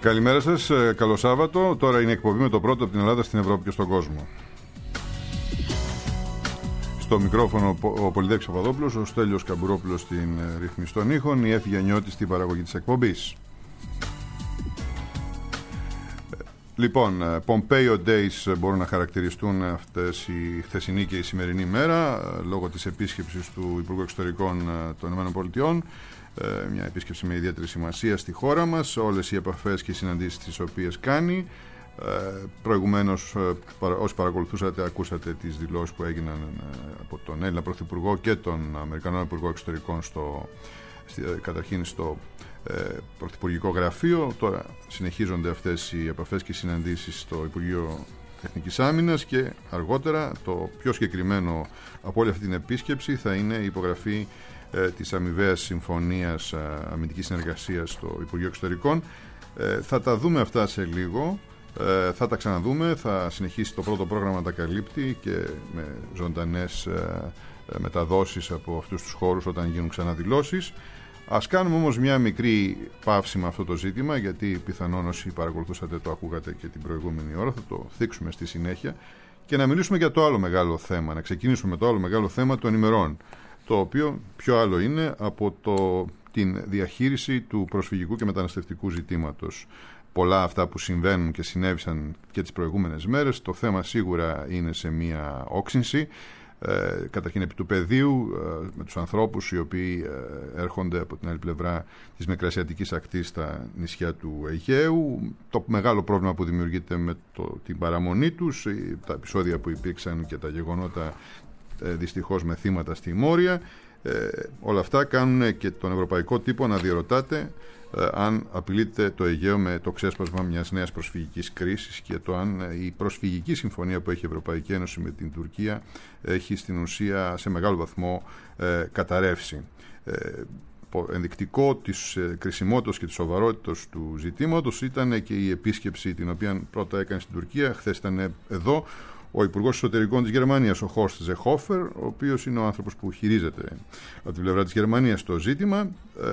Καλημέρα σας, καλό Σάββατο. Τώρα είναι η εκπομπή με το πρώτο από την Ελλάδα στην Ευρώπη και στον κόσμο. Στο μικρόφωνο ο Πολυδέξης Παπαδόπουλος, ο Στέλιος Καμπουρόπουλος στην ρύθμιση των ήχων, η Έφη Γιαννιώτη στην παραγωγή της εκπομπής. Λοιπόν, Pompeo Days μπορούν να χαρακτηριστούν αυτές η χθεσινή και η σημερινή μέρα λόγω της επίσκεψης του Υπουργού Εξωτερικών των ΗΠΑ. Μια επίσκεψη με ιδιαίτερη σημασία στη χώρα μας, όλες οι επαφές και οι συναντήσεις τις οποίες κάνει. Προηγουμένως, όσοι παρακολουθούσατε, ακούσατε τις δηλώσεις που έγιναν από τον Έλληνα Πρωθυπουργό και τον Αμερικανό Υπουργό Εξωτερικών καταρχήν στο Πρωθυπουργικό Γραφείο. Τώρα συνεχίζονται αυτές οι επαφές και οι συναντήσεις στο Υπουργείο Εθνικής Άμυνας και αργότερα το πιο συγκεκριμένο από όλη αυτή την επίσκεψη θα είναι η υπογραφή της αμοιβαίας συμφωνίας αμυντικής συνεργασίας στο Υπουργείο Εξωτερικών. Θα τα δούμε αυτά σε λίγο, θα τα ξαναδούμε, θα συνεχίσει το πρώτο πρόγραμμα να τα καλύπτει και με ζωντανές μεταδόσεις από αυτούς τους χώρους όταν γίνουν ξαναδηλώσεις. Ας κάνουμε όμως μια μικρή παύση με αυτό το ζήτημα, γιατί πιθανόν όσοι παρακολουθούσατε το ακούγατε και την προηγούμενη ώρα, θα το θίξουμε στη συνέχεια και να μιλήσουμε για το άλλο μεγάλο θέμα, να ξεκινήσουμε με το άλλο μεγάλο θέμα των ημερών, το οποίο πιο άλλο είναι από την διαχείριση του προσφυγικού και μεταναστευτικού ζητήματος. Πολλά αυτά που συμβαίνουν και συνέβησαν και τις προηγούμενες μέρες, το θέμα σίγουρα είναι σε μία όξυνση. Καταρχήν επί του πεδίου, με τους ανθρώπους οι οποίοι έρχονται από την άλλη πλευρά της Μικρασιατικής ακτής στα νησιά του Αιγαίου, το μεγάλο πρόβλημα που δημιουργείται με την παραμονή τους, τα επεισόδια που υπήρξαν και τα γεγονότα δυστυχώς με θύματα στη Μόρια, όλα αυτά κάνουν και τον ευρωπαϊκό τύπο να διερωτάται αν απειλείται το Αιγαίο με το ξέσπασμα μιας νέας προσφυγικής κρίσης και το αν η προσφυγική συμφωνία που έχει η Ευρωπαϊκή Ένωση με την Τουρκία έχει στην ουσία σε μεγάλο βαθμό καταρρεύσει. Ενδεικτικό της κρισιμότητας και της σοβαρότητας του ζητήματος ήταν και η επίσκεψη την οποία πρώτα έκανε στην Τουρκία. Χθες ήταν εδώ ο Υπουργός Εσωτερικών της Γερμανίας, ο Χόρστ Ζεχόφερ, ο οποίος είναι ο άνθρωπος που χειρίζεται από την πλευρά της Γερμανίας το ζήτημα.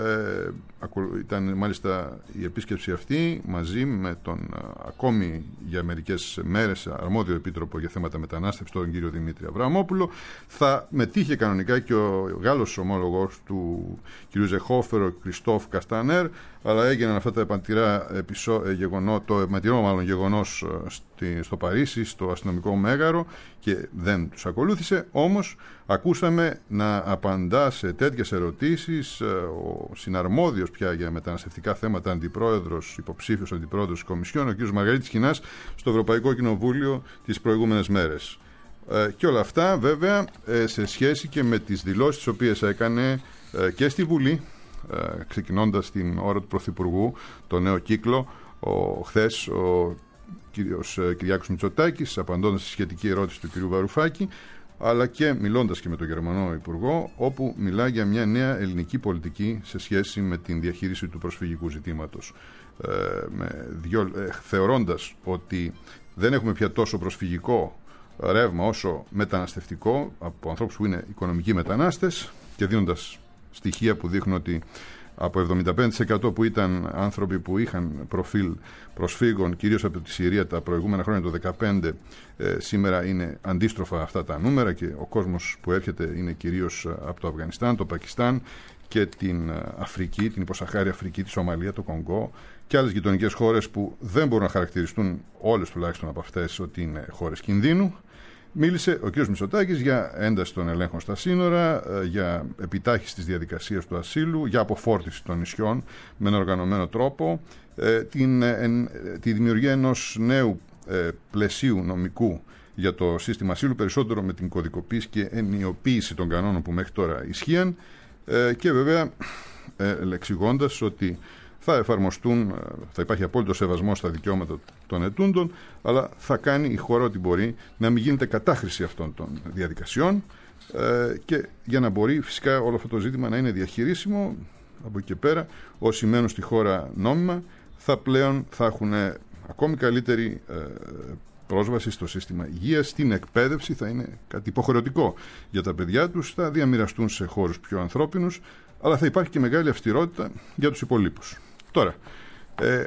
Ήταν μάλιστα η επίσκεψη αυτή μαζί με τον ακόμη για μερικές μέρες αρμόδιο επίτροπο για θέματα μετανάστευσης, τον κύριο Δημήτρη Αβραμόπουλο. Θα μετήχε κανονικά και ο Γάλλος ομόλογος του κύριου Ζεχόφερ, ο Κριστόφ Καστανέρ, αλλά έγιναν αυτά τα επαντηρά γεγονός στο Παρίσι, στο αστυνομικό μέγαρο, και δεν τους ακολούθησε. Όμως ακούσαμε να απαντά σε τέτοιες ερωτήσεις ο συναρμόδιος πια για μεταναστευτικά θέματα υποψήφιος αντιπρόεδρος της Κομισιόν, ο κ. Μαργαρίτης Κινάς, στο Ευρωπαϊκό Κοινοβούλιο τις προηγούμενες μέρες. Και όλα αυτά βέβαια σε σχέση και με τις δηλώσεις τις οποίες έκανε και στη Βουλή, ξεκινώντας την ώρα του Πρωθυπουργού, το νέο κύκλο, χθες ο κύριος Κυριάκος Μητσοτάκης, απαντώντας στη σχετική ερώτηση του κυρίου Βαρουφάκη, αλλά και μιλώντας και με τον Γερμανό Υπουργό, όπου μιλά για μια νέα ελληνική πολιτική σε σχέση με την διαχείριση του προσφυγικού ζητήματος, θεωρώντας ότι δεν έχουμε πια τόσο προσφυγικό ρεύμα όσο μεταναστευτικό από ανθρώπους που είναι οικονομικοί μετανάστες, και δίνοντας στοιχεία που δείχνουν ότι από 75% που ήταν άνθρωποι που είχαν προφίλ προσφύγων κυρίως από τη Συρία τα προηγούμενα χρόνια, το 2015, σήμερα είναι αντίστροφα αυτά τα νούμερα και ο κόσμος που έρχεται είναι κυρίως από το Αφγανιστάν, το Πακιστάν και την Αφρική, την υποσαχάρια Αφρική, τη Σομαλία, το Κονγκό και άλλες γειτονικές χώρες που δεν μπορούν να χαρακτηριστούν όλες τουλάχιστον από αυτές ότι είναι χώρες κινδύνου. Μίλησε ο κ. Μητσοτάκης για ένταση των ελέγχων στα σύνορα, για επιτάχυνση της διαδικασίας του ασύλου, για αποφόρτιση των νησιών με ένα οργανωμένο τρόπο, τη δημιουργία ενός νέου πλαισίου νομικού για το σύστημα ασύλου, περισσότερο με την κωδικοποίηση και ενιοποίηση των κανόνων που μέχρι τώρα ισχύαν, και βέβαια εξηγώντας ότι θα υπάρχει απόλυτο σεβασμό στα δικαιώματα των ετούντων, αλλά θα κάνει η χώρα ό,τι μπορεί να μην γίνεται κατάχρηση αυτών των διαδικασιών, και για να μπορεί φυσικά όλο αυτό το ζήτημα να είναι διαχειρίσιμο. Από εκεί και πέρα, όσοι μένουν στη χώρα νόμιμα θα έχουν ακόμη καλύτερη πρόσβαση στο σύστημα υγείας, στην εκπαίδευση, θα είναι κάτι υποχρεωτικό για τα παιδιά τους, θα διαμοιραστούν σε χώρους πιο ανθρώπινους, αλλά θα υπάρχει και μεγάλη αυστηρότητα για τους υπολείπους. Τώρα,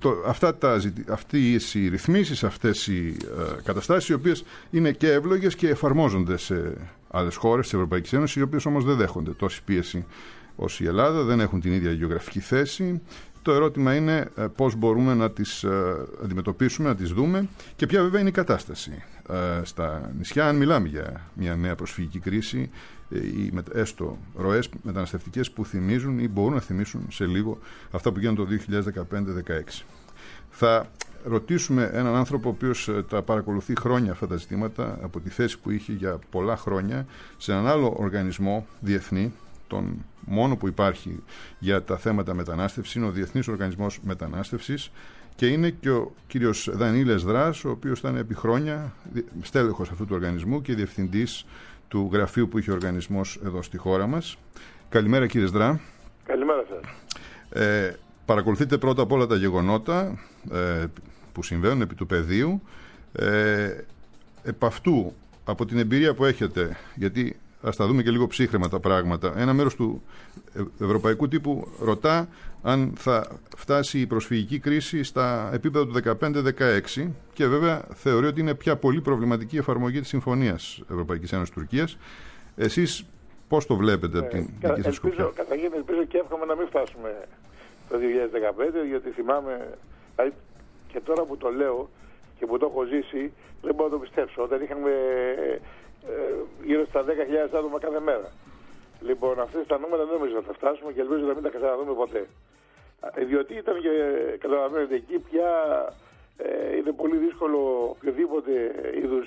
Αυτές οι ρυθμίσεις, αυτές οι καταστάσεις, οι οποίες είναι και εύλογες και εφαρμόζονται σε άλλες χώρες της Ευρωπαϊκής Ένωσης, οι οποίες όμως δεν δέχονται τόση πίεση ως η Ελλάδα, δεν έχουν την ίδια γεωγραφική θέση. Το ερώτημα είναι πώς μπορούμε να τις αντιμετωπίσουμε, να τις δούμε και ποια βέβαια είναι η κατάσταση στα νησιά. Αν μιλάμε για μια νέα προσφυγική κρίση ή έστω ροές μεταναστευτικές που θυμίζουν ή μπορούν να θυμίσουν σε λίγο αυτά που γίνανε το 2015-2016. Θα ρωτήσουμε έναν άνθρωπο ο οποίος τα παρακολουθεί χρόνια αυτά τα ζητήματα από τη θέση που είχε για πολλά χρόνια σε έναν άλλο οργανισμό διεθνή, τον μόνο που υπάρχει για τα θέματα μετανάστευσης, είναι ο Διεθνής Οργανισμός Μετανάστευσης και είναι και ο κύριος Δανίλης Δράς, ο οποίος ήταν επί χρόνια στέλεχος αυτού του οργανισμού και διευθυντής του γραφείου που είχε ο οργανισμός εδώ στη χώρα μας. Καλημέρα κύριε Δρά. Καλημέρα σας. Παρακολουθείτε πρώτα απ' όλα τα γεγονότα που συμβαίνουν επί του πεδίου. Επ' αυτού, από την εμπειρία που έχετε, γιατί ας τα δούμε και λίγο ψύχρεμα τα πράγματα, ένα μέρος του ευρωπαϊκού τύπου ρωτά αν θα φτάσει η προσφυγική κρίση στα επίπεδα του 15-16 και βέβαια θεωρεί ότι είναι πια πολύ προβληματική η εφαρμογή της Συμφωνίας Ευρωπαϊκής Ένωσης Τουρκίας. Εσείς πώς το βλέπετε από την δική σας σκοπιά? Καταρχήν ελπίζω και εύχομαι να μην φτάσουμε το 2015, γιατί θυμάμαι, και τώρα που το λέω και που το έχω ζήσει, δεν μπορώ να το πιστέψω. Όταν είχαμε γύρω στα 10.000 άτομα κάθε μέρα. Λοιπόν, αυτές τα νούμερα δεν νομίζω να θα φτάσουμε και ελπίζω να μην τα ξαναδούμε ποτέ. Διότι ήταν και, καταλαβαίνετε, εκεί πια είναι πολύ δύσκολο οποιοδήποτε είδους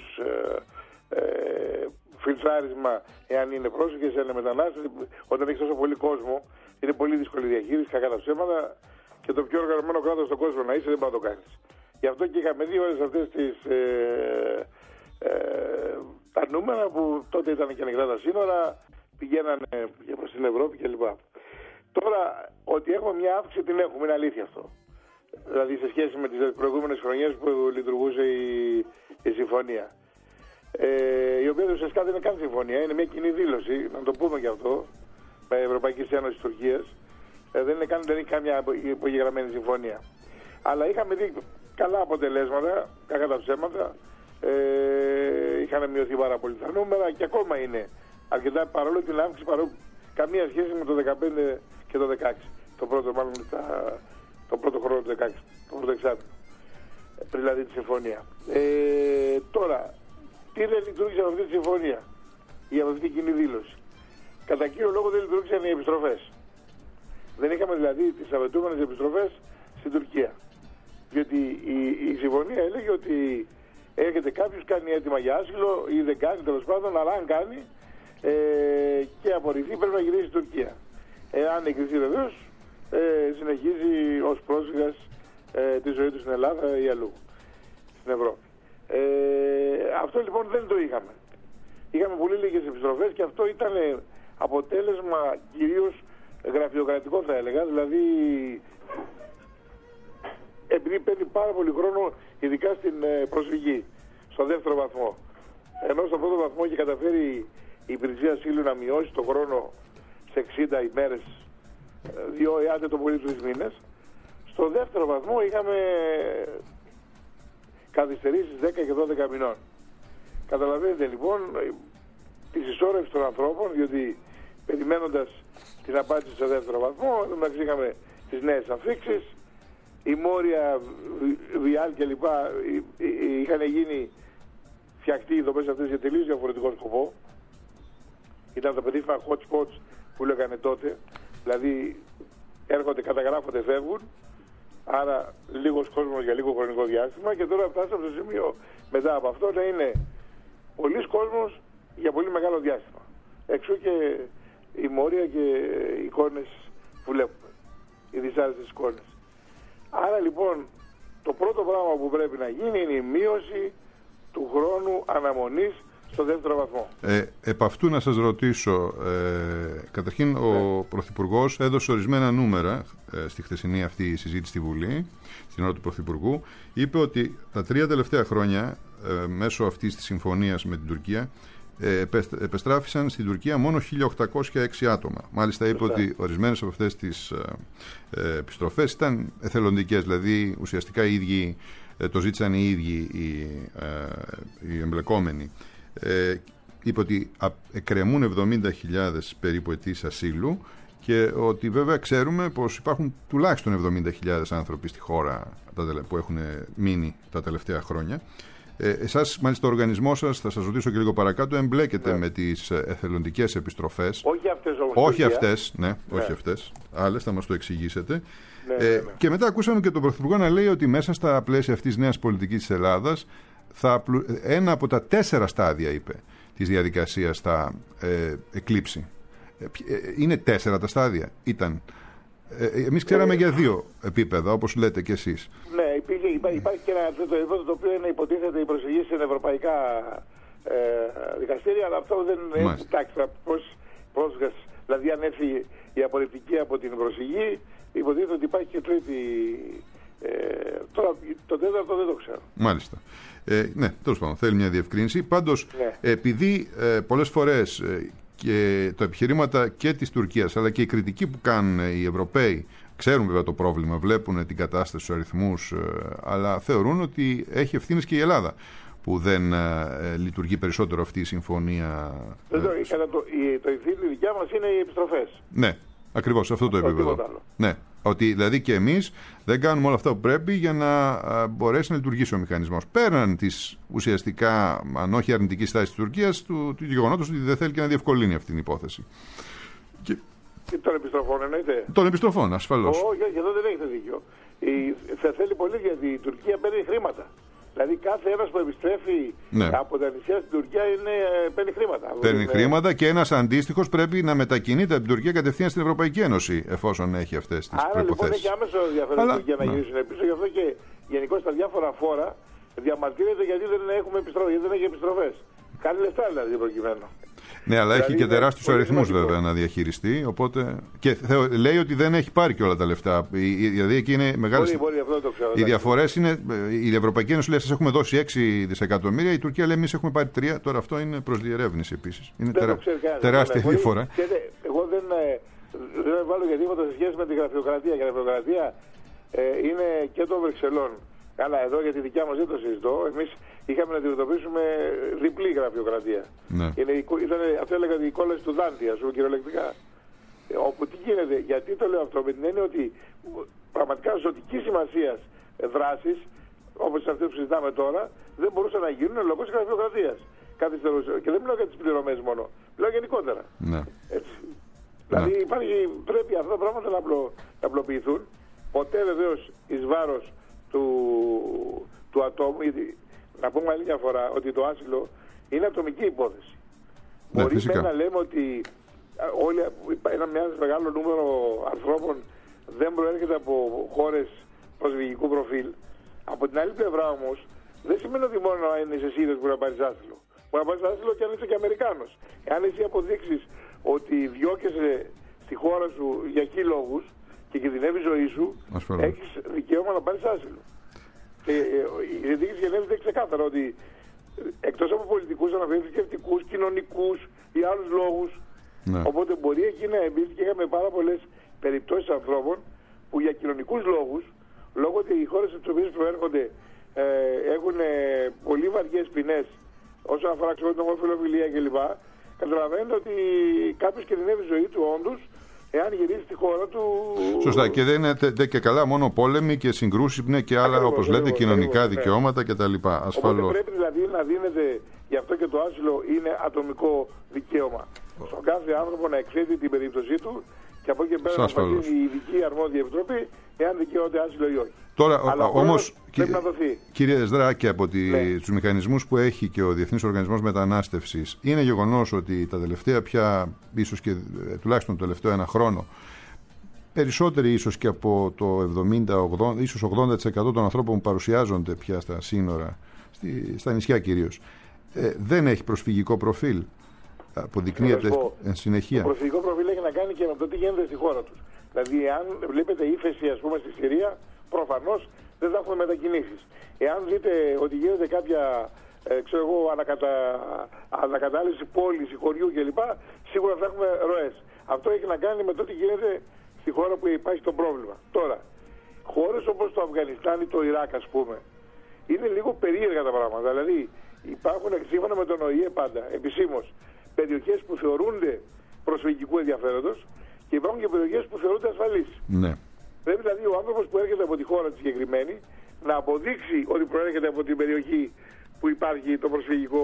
φιλτράρισμα, εάν είναι πρόσφυγες, εάν είναι μετανάστες. Όταν έχει τόσο πολύ κόσμο, είναι πολύ δύσκολη διαχείριση, κακά τα ψέματα, και το πιο οργανωμένο κράτος στον κόσμο να είσαι δεν μπορεί να το κάνεις. Γι' αυτό και είχαμε δει όλες αυτές τις τα νούμερα που τότε ήταν και ανοιχτά τα σύνορα, πηγαίνανε προς την Ευρώπη κλπ. Τώρα, ότι έχουμε μια αύξηση την έχουμε, είναι αλήθεια αυτό. Δηλαδή σε σχέση με τις προηγούμενες χρονιές που λειτουργούσε η συμφωνία. Η οποία ουσιαστικά δεν είναι καν συμφωνία, είναι μια κοινή δήλωση, να το πούμε και αυτό, με Ευρωπαϊκή Ένωση Τουρκίας. Δεν είναι καμιά υπογεγραμμένη συμφωνία. Αλλά είχαμε δει καλά αποτελέσματα, κακά τα ψέματα. Είχαν μειωθεί πάρα πολύ τα νούμερα και ακόμα είναι αρκετά, παρόλο την αύξηση, καμία σχέση με το 2015 και το 2016. Το πρώτο χρόνο του 2016, το πρώτο εξάμηνο. Πριν δηλαδή τη συμφωνία. Τώρα, τι δεν λειτουργήσε από αυτή τη συμφωνία ή από αυτή την κοινή δήλωση? Κατά κύριο λόγο δεν λειτουργήσαν οι επιστροφές. Δεν είχαμε δηλαδή τις απαιτούμενες επιστροφές στην Τουρκία. Διότι η συμφωνία έλεγε ότι έρχεται κάποιος, κάνει έτοιμα για άσυλο ή δεν κάνει, τέλος πάντων, αλλά αν κάνει και απορριφθεί πρέπει να γυρίσει στην Τουρκία. Αν εγκριθεί βεβαίως, συνεχίζει ως πρόσφυγας τη ζωή του στην Ελλάδα ή αλλού, στην Ευρώπη. Αυτό λοιπόν δεν το είχαμε. Είχαμε πολύ λίγες επιστροφές και αυτό ήταν αποτέλεσμα κυρίως γραφειοκρατικό, θα έλεγα, δηλαδή επειδή παίρνει πάρα πολύ χρόνο, ειδικά στην προσφυγή, στο δεύτερο βαθμό. Ενώ στο πρώτο βαθμό είχε καταφέρει η υπηρεσία ασύλου να μειώσει το χρόνο σε 60 ημέρες, 2 ή άντε το πολύ 3 μήνες. Στο δεύτερο βαθμό είχαμε καθυστερήσεις 10 και 12 μηνών. Καταλαβαίνετε λοιπόν τη συσσόρευση των ανθρώπων, διότι περιμένοντας την απάντηση στο δεύτερο βαθμό, εντάξει είχαμε τις νέες αφήξεις, η Μόρια, Βιάλ κλπ. Είχαν γίνει φτιαχτεί οι δομές αυτές για τελείως διαφορετικό σκοπό. Ήταν τα περίφημα hot spots που λέγανε τότε, δηλαδή έρχονται, καταγράφονται, φεύγουν, άρα λίγος κόσμος για λίγο χρονικό διάστημα, και τώρα φτάσαμε στο σημείο μετά από αυτό να είναι πολλής κόσμος για πολύ μεγάλο διάστημα. Εξού και η Μόρια και οι εικόνες που βλέπουμε, οι δυσάρεστες εικόνες. Άρα λοιπόν το πρώτο πράγμα που πρέπει να γίνει είναι η μείωση του χρόνου αναμονής στο δεύτερο βαθμό. Επ' αυτού να σας ρωτήσω, καταρχήν ο Πρωθυπουργός έδωσε ορισμένα νούμερα στη χθεσινή αυτή συζήτηση στη Βουλή, στην ώρα του Πρωθυπουργού. Είπε ότι τα 3 τελευταία χρόνια, μέσω αυτής της συμφωνίας με την Τουρκία, επεστράφησαν στην Τουρκία μόνο 1.806 άτομα. Μάλιστα είπε ότι ορισμένες από αυτές τις επιστροφές ήταν εθελοντικές, δηλαδή ουσιαστικά το ζήτησαν οι ίδιοι οι εμπλεκόμενοι. Είπε ότι εκκρεμούν 70.000 περίπου αιτήσεις ασύλου και ότι βέβαια ξέρουμε πως υπάρχουν τουλάχιστον 70.000 άνθρωποι στη χώρα που έχουν μείνει τα τελευταία χρόνια. Εσάς, μάλιστα, ο οργανισμός σας, θα σας ρωτήσω και λίγο παρακάτω, εμπλέκεται με τις εθελοντικές επιστροφές. Όχι αυτές όμως. Όχι αυτές, όχι αυτές. Άλλες, θα μας το εξηγήσετε. Και μετά ακούσαμε και τον Πρωθυπουργό να λέει ότι μέσα στα πλαίσια αυτής της νέας πολιτικής της Ελλάδας ένα από τα 4 στάδια, είπε, της διαδικασίας θα εκλείψει. Είναι 4 τα στάδια. Εμείς ξέραμε για 2 επίπεδα, όπως λέτε και εσείς. Ναι, υπάρχει και ένα τρίτο επίπεδο, το οποίο είναι, υποτίθεται, η προσφυγή σε ευρωπαϊκά δικαστήρια, αλλά αυτό δεν έχει τάξη. Πρόσφυγας, δηλαδή αν έρθει η απορριπτική από την προσφυγή, υποτίθεται ότι υπάρχει και τρίτη. Τώρα το τέταρτο δεν το ξέρω. Μάλιστα. Ναι, τέλος πάντων, θέλει μια διευκρίνηση. Πάντως, επειδή πολλές φορές και τα επιχειρήματα και της Τουρκίας, αλλά και η κριτική που κάνουν οι Ευρωπαίοι, ξέρουν βέβαια το πρόβλημα, βλέπουν την κατάσταση, τους αριθμούς, αλλά θεωρούν ότι έχει ευθύνες και η Ελλάδα που δεν λειτουργεί περισσότερο αυτή η συμφωνία. Το ευθύνη δικιά μας είναι οι επιστροφές. Ναι, ακριβώς, σε αυτό το επίπεδο. Ναι, ότι δηλαδή και εμείς δεν κάνουμε όλα αυτά που πρέπει για να μπορέσει να λειτουργήσει ο μηχανισμός. Πέραν της ουσιαστικά, αν όχι αρνητική στάση της Τουρκίας, του γεγονότος ότι δεν θέλει και να διευκολύνει αυτή την υπόθεση. Και των επιστροφών εννοείται. Των επιστροφών, ασφαλώς. Όχι, εδώ δεν έχετε δίκιο. Θα θέλει πολύ, γιατί η Τουρκία παίρνει χρήματα. Δηλαδή κάθε ένας που επιστρέφει από τα νησιά στην Τουρκία παίρνει χρήματα. Παίρνει χρήματα και ένας αντίστοιχος πρέπει να μετακινείται από την Τουρκία κατευθείαν στην Ευρωπαϊκή Ένωση, εφόσον έχει αυτές τις προϋποθέσεις. Άρα λοιπόν έχει άμεσο ενδιαφέρον η Τουρκία να γυρίσουν πίσω, γι' αυτό και γενικώς τα διάφορα φόρα διαμαρτύρεται γιατί δεν έχουμε επιστροφές, γιατί δεν έχει επιστροφές. Κάνει λεφτά δηλαδή προκειμένου. Ναι, αλλά έχει και τεράστιους αριθμούς βέβαια να διαχειριστεί. Οπότε... Και λέει ότι δεν έχει πάρει και όλα τα λεφτά. Δηλαδή εκεί είναι μεγάλες. Μπορεί, αυτό το ξέρω. Οι διαφορές είναι. Η Ευρωπαϊκή Ένωση λέει: σας έχουμε δώσει 6 δισεκατομμύρια. Η Τουρκία λέει: εμείς έχουμε πάρει 3. Τώρα αυτό είναι προς διερεύνηση επίσης. Είναι τεράστια διαφορά. Εγώ δεν βάλω για τίποτα σε σχέση με τη γραφειοκρατία. Η γραφειοκρατία είναι και των Βρυξελών. Καλά, εδώ για τη δικιά μας δεν το συζητώ. Εμείς είχαμε να αντιμετωπίσουμε διπλή γραφειοκρατία. Ναι. Αυτό έλεγα η κόλαση του Δάντη, ας πούμε, κυριολεκτικά. Όπου τι γίνεται, γιατί το λέω αυτό, με την έννοια ότι πραγματικά ζωτική σημασία δράσεις, όπως αυτές που συζητάμε τώρα, δεν μπορούσαν να γίνουν λόγω της γραφειοκρατίας. Και δεν μιλάω για τις πληρωμές μόνο, μιλάω γενικότερα. Ναι. Δηλαδή πρέπει αυτά τα πράγματα να απλοποιηθούν. Ποτέ βεβαίως εις βάρος του ατόμου, γιατί να πούμε άλλη μια φορά ότι το άσυλο είναι ατομική υπόθεση. Ναι, μπορεί να λέμε ότι ένα μεγάλο νούμερο ανθρώπων δεν προέρχεται από χώρες προσφυγικού προφίλ. Από την άλλη πλευρά όμως δεν σημαίνει ότι μόνο αν είσαι Σύριος μπορεί να πάρεις άσυλο. Μπορεί να πάρεις άσυλο και αν είσαι και Αμερικάνος. Εάν εσύ αποδείξεις ότι διώκεσαι στη χώρα σου για χι λόγους και κινδυνεύει η ζωή σου, έχεις δικαίωμα να πάρεις άσυλο. Και η συνθήκη της Γενέβης είναι ξεκάθαρα ότι εκτός από πολιτικούς, αναφέρει κοινωνικούς ή άλλους λόγους. Ναι. Οπότε μπορεί εκεί να εμπίπτει, και είχαμε πάρα πολλές περιπτώσεις ανθρώπων που για κοινωνικούς λόγους, λόγω ότι οι χώρες στις οποίες προέρχονται έχουν πολύ βαριές ποινές όσον αφορά την ομοφυλοφιλία κλπ. Καταλαβαίνετε ότι κάποιος κινδυνεύει η ζωή του όντως εάν γυρίσει στη χώρα του. Σωστά. Και δεν είναι και καλά μόνο πόλεμοι και συγκρούσεις, είναι και άλλα, όπως λέτε, κοινωνικά δικαιώματα κτλ. Ασφαλώς. Οπότε πρέπει δηλαδή να δίνεται, γι' αυτό και το άσυλο είναι ατομικό δικαίωμα. Στον κάθε άνθρωπο να εξέτει την περίπτωση του και από εκεί πέρα να απαντήσει η ειδική αρμόδια επιτροπή εάν δικαιούται άσυλο ή όχι. Τώρα όμως, κύριε Δράκη, από τους μηχανισμούς που έχει και ο Διεθνής Οργανισμός Μετανάστευσης, είναι γεγονός ότι τα τελευταία πια, ίσως και τουλάχιστον το τελευταίο 1 χρόνο, περισσότεροι ίσως και από το 70-80, ίσως 80% των ανθρώπων που παρουσιάζονται πια στα σύνορα, στα νησιά κυρίως, δεν έχει προσφυγικό προφίλ. Αποδεικνύεται εν συνεχεία. Το προσφυγικό προφίλ έχει να κάνει και με το τι γίνεται στη χώρα τους. Δηλαδή, αν βλέπετε ύφεση, ας πούμε, στη Συρία, προφανώς δεν θα έχουμε μετακινήσεις. Εάν δείτε ότι γίνεται κάποια ανακατάληψη πόλης, χωριού κλπ. Σίγουρα θα έχουμε ροές. Αυτό έχει να κάνει με το τι γίνεται στη χώρα που υπάρχει το πρόβλημα. Τώρα, χώρες όπως το Αφγανιστάν ή το Ιράκ, ας πούμε, είναι λίγο περίεργα τα πράγματα. Δηλαδή, υπάρχουν σύμφωνα με τον ΟΗΕ πάντα, επισήμως, περιοχές που θεωρούνται προσφυγικού ενδιαφέροντος και υπάρχουν και περιοχές που θεωρούνται ασφαλείς. Ναι. Πρέπει δηλαδή ο άνθρωπος που έρχεται από τη χώρα τη συγκεκριμένη να αποδείξει ότι προέρχεται από την περιοχή που υπάρχει το προσφυγικό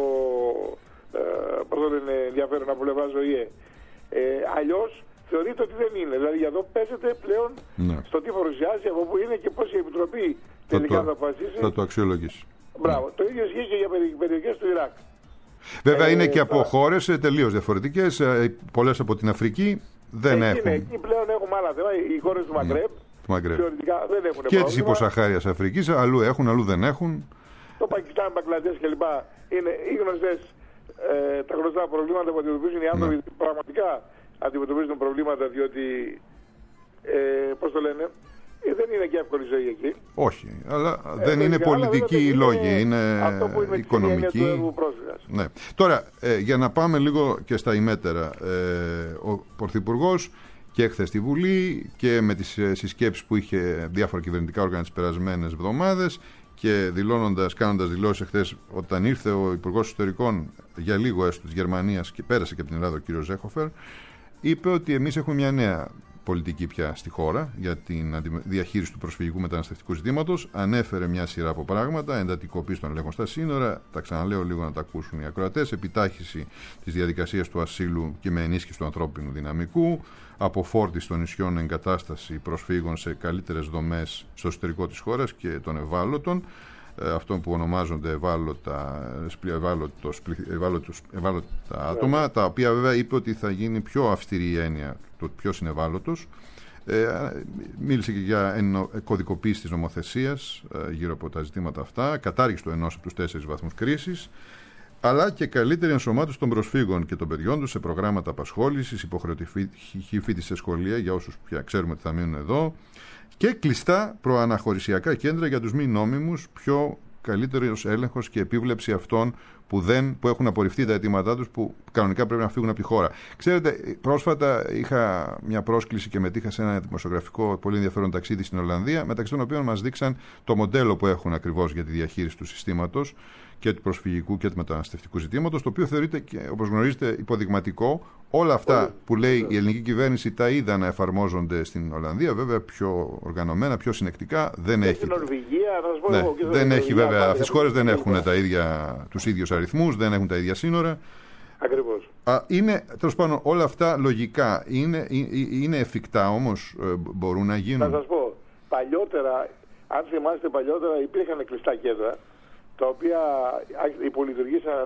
ενδιαφέρον από πλευράς ΟΗΕ. Αλλιώς θεωρείται ότι δεν είναι. Δηλαδή εδώ παίζεται πλέον στο τι παρουσιάζει, από πού είναι και πώς η Επιτροπή τελικά θα αποφασίσει. Θα το αξιολογήσει. Μπράβο. Το ίδιο ισχύει και για περιοχές του Ιράκ. Βέβαια είναι και από χώρες τελείως διαφορετικές. Πολλές από την Αφρική δεν έχουν. Εκεί πλέον έχουμε άλλα θέματα. Οι χώρες του Μαγκρέμπ θεωρητικά δεν έχουν και της υποσαχάριας Αφρικής, αλλού έχουν, αλλού δεν έχουν. Το Πακιστάν, Μπαγκλαντές κλπ. Είναι οι γνωστές, τα γνωστά προβλήματα που αντιμετωπίζουν οι άνθρωποι. Πραγματικά αντιμετωπίζουν προβλήματα, διότι πώς το λένε, δεν είναι και εύκολη ζωή εκεί. Όχι, αλλά δεν είναι πολιτικοί οι λόγοι, είναι οικονομικοί. Ναι. Τώρα, για να πάμε λίγο και στα ημέτερα, ο Πρωθυπουργός και χθες στη Βουλή και με τις συσκέψεις που είχε διάφορα κυβερνητικά όργανα τις περασμένες εβδομάδες και κάνοντας δηλώσεις χθες όταν ήρθε ο Υπουργός Εσωτερικών για λίγο έστω της Γερμανίας και πέρασε και από την Ελλάδα ο κ. Ζέχοφερ, είπε ότι εμείς έχουμε μια νέα πολιτική πια στη χώρα για την διαχείριση του προσφυγικού μεταναστευτικού ζητήματος. Ανέφερε μια σειρά από πράγματα, εντατικοποίηση των ελέγχων στα σύνορα, τα ξαναλέω λίγο να τα ακούσουν οι ακροατές, επιτάχυση της διαδικασίας του ασύλου και με ενίσχυση του ανθρώπινου δυναμικού, αποφόρτιση των νησιών, εγκατάσταση προσφύγων σε καλύτερες δομές στο εσωτερικό της χώρας και των ευάλωτων, αυτών που ονομάζονται ευάλωτα άτομα, τα οποία βέβαια είπε ότι θα γίνει πιο αυστηρή η έννοια του ποιος είναι ευάλωτος. Μίλησε και για κωδικοποίηση της νομοθεσίας γύρω από τα ζητήματα αυτά, κατάργηση του ενός από τους 4 βαθμούς κρίσης, αλλά και καλύτερη ενσωμάτωση των προσφύγων και των παιδιών τους σε προγράμματα απασχόλησης, υποχρεωτική φοιτηση σε σχολεία για όσους πια ξέρουμε ότι θα μείνουν εδώ, και κλειστά προαναχωρησιακά κέντρα για τους μη νόμιμους, πιο καλύτερος έλεγχος και επίβλεψη αυτών που έχουν απορριφθεί τα αιτήματά τους, που κανονικά πρέπει να φύγουν από τη χώρα. Ξέρετε, πρόσφατα είχα μια πρόσκληση και μετήχα σε ένα δημοσιογραφικό πολύ ενδιαφέρον ταξίδι στην Ολλανδία, μεταξύ των οποίων μας δείξαν το μοντέλο που έχουν ακριβώς για τη διαχείριση του συστήματος και του προσφυγικού και του μεταναστευτικού ζητήματος, το οποίο θεωρείται, όπως γνωρίζετε, υποδειγματικό. Όλα αυτά που λέει η ελληνική κυβέρνηση τα είδα να εφαρμόζονται στην Ολλανδία, βέβαια πιο οργανωμένα, πιο συνεκτικά. Δεν έχει. Στην Νορβηγία, θα σας πω εγώ, δεν έχει βέβαια. Αυτές οι χώρες δεν έχουν τους ίδιους αριθμούς, δεν έχουν τα ίδια σύνορα. Ακριβώς. Είναι, τέλος πάντων, όλα αυτά λογικά είναι εφικτά, όμως μπορούν να γίνουν. Θα σας πω, παλιότερα, αν θυμάστε παλιότερα, υπήρχαν κλειστά κέντρα, τα οποία υπολειτουργήσαν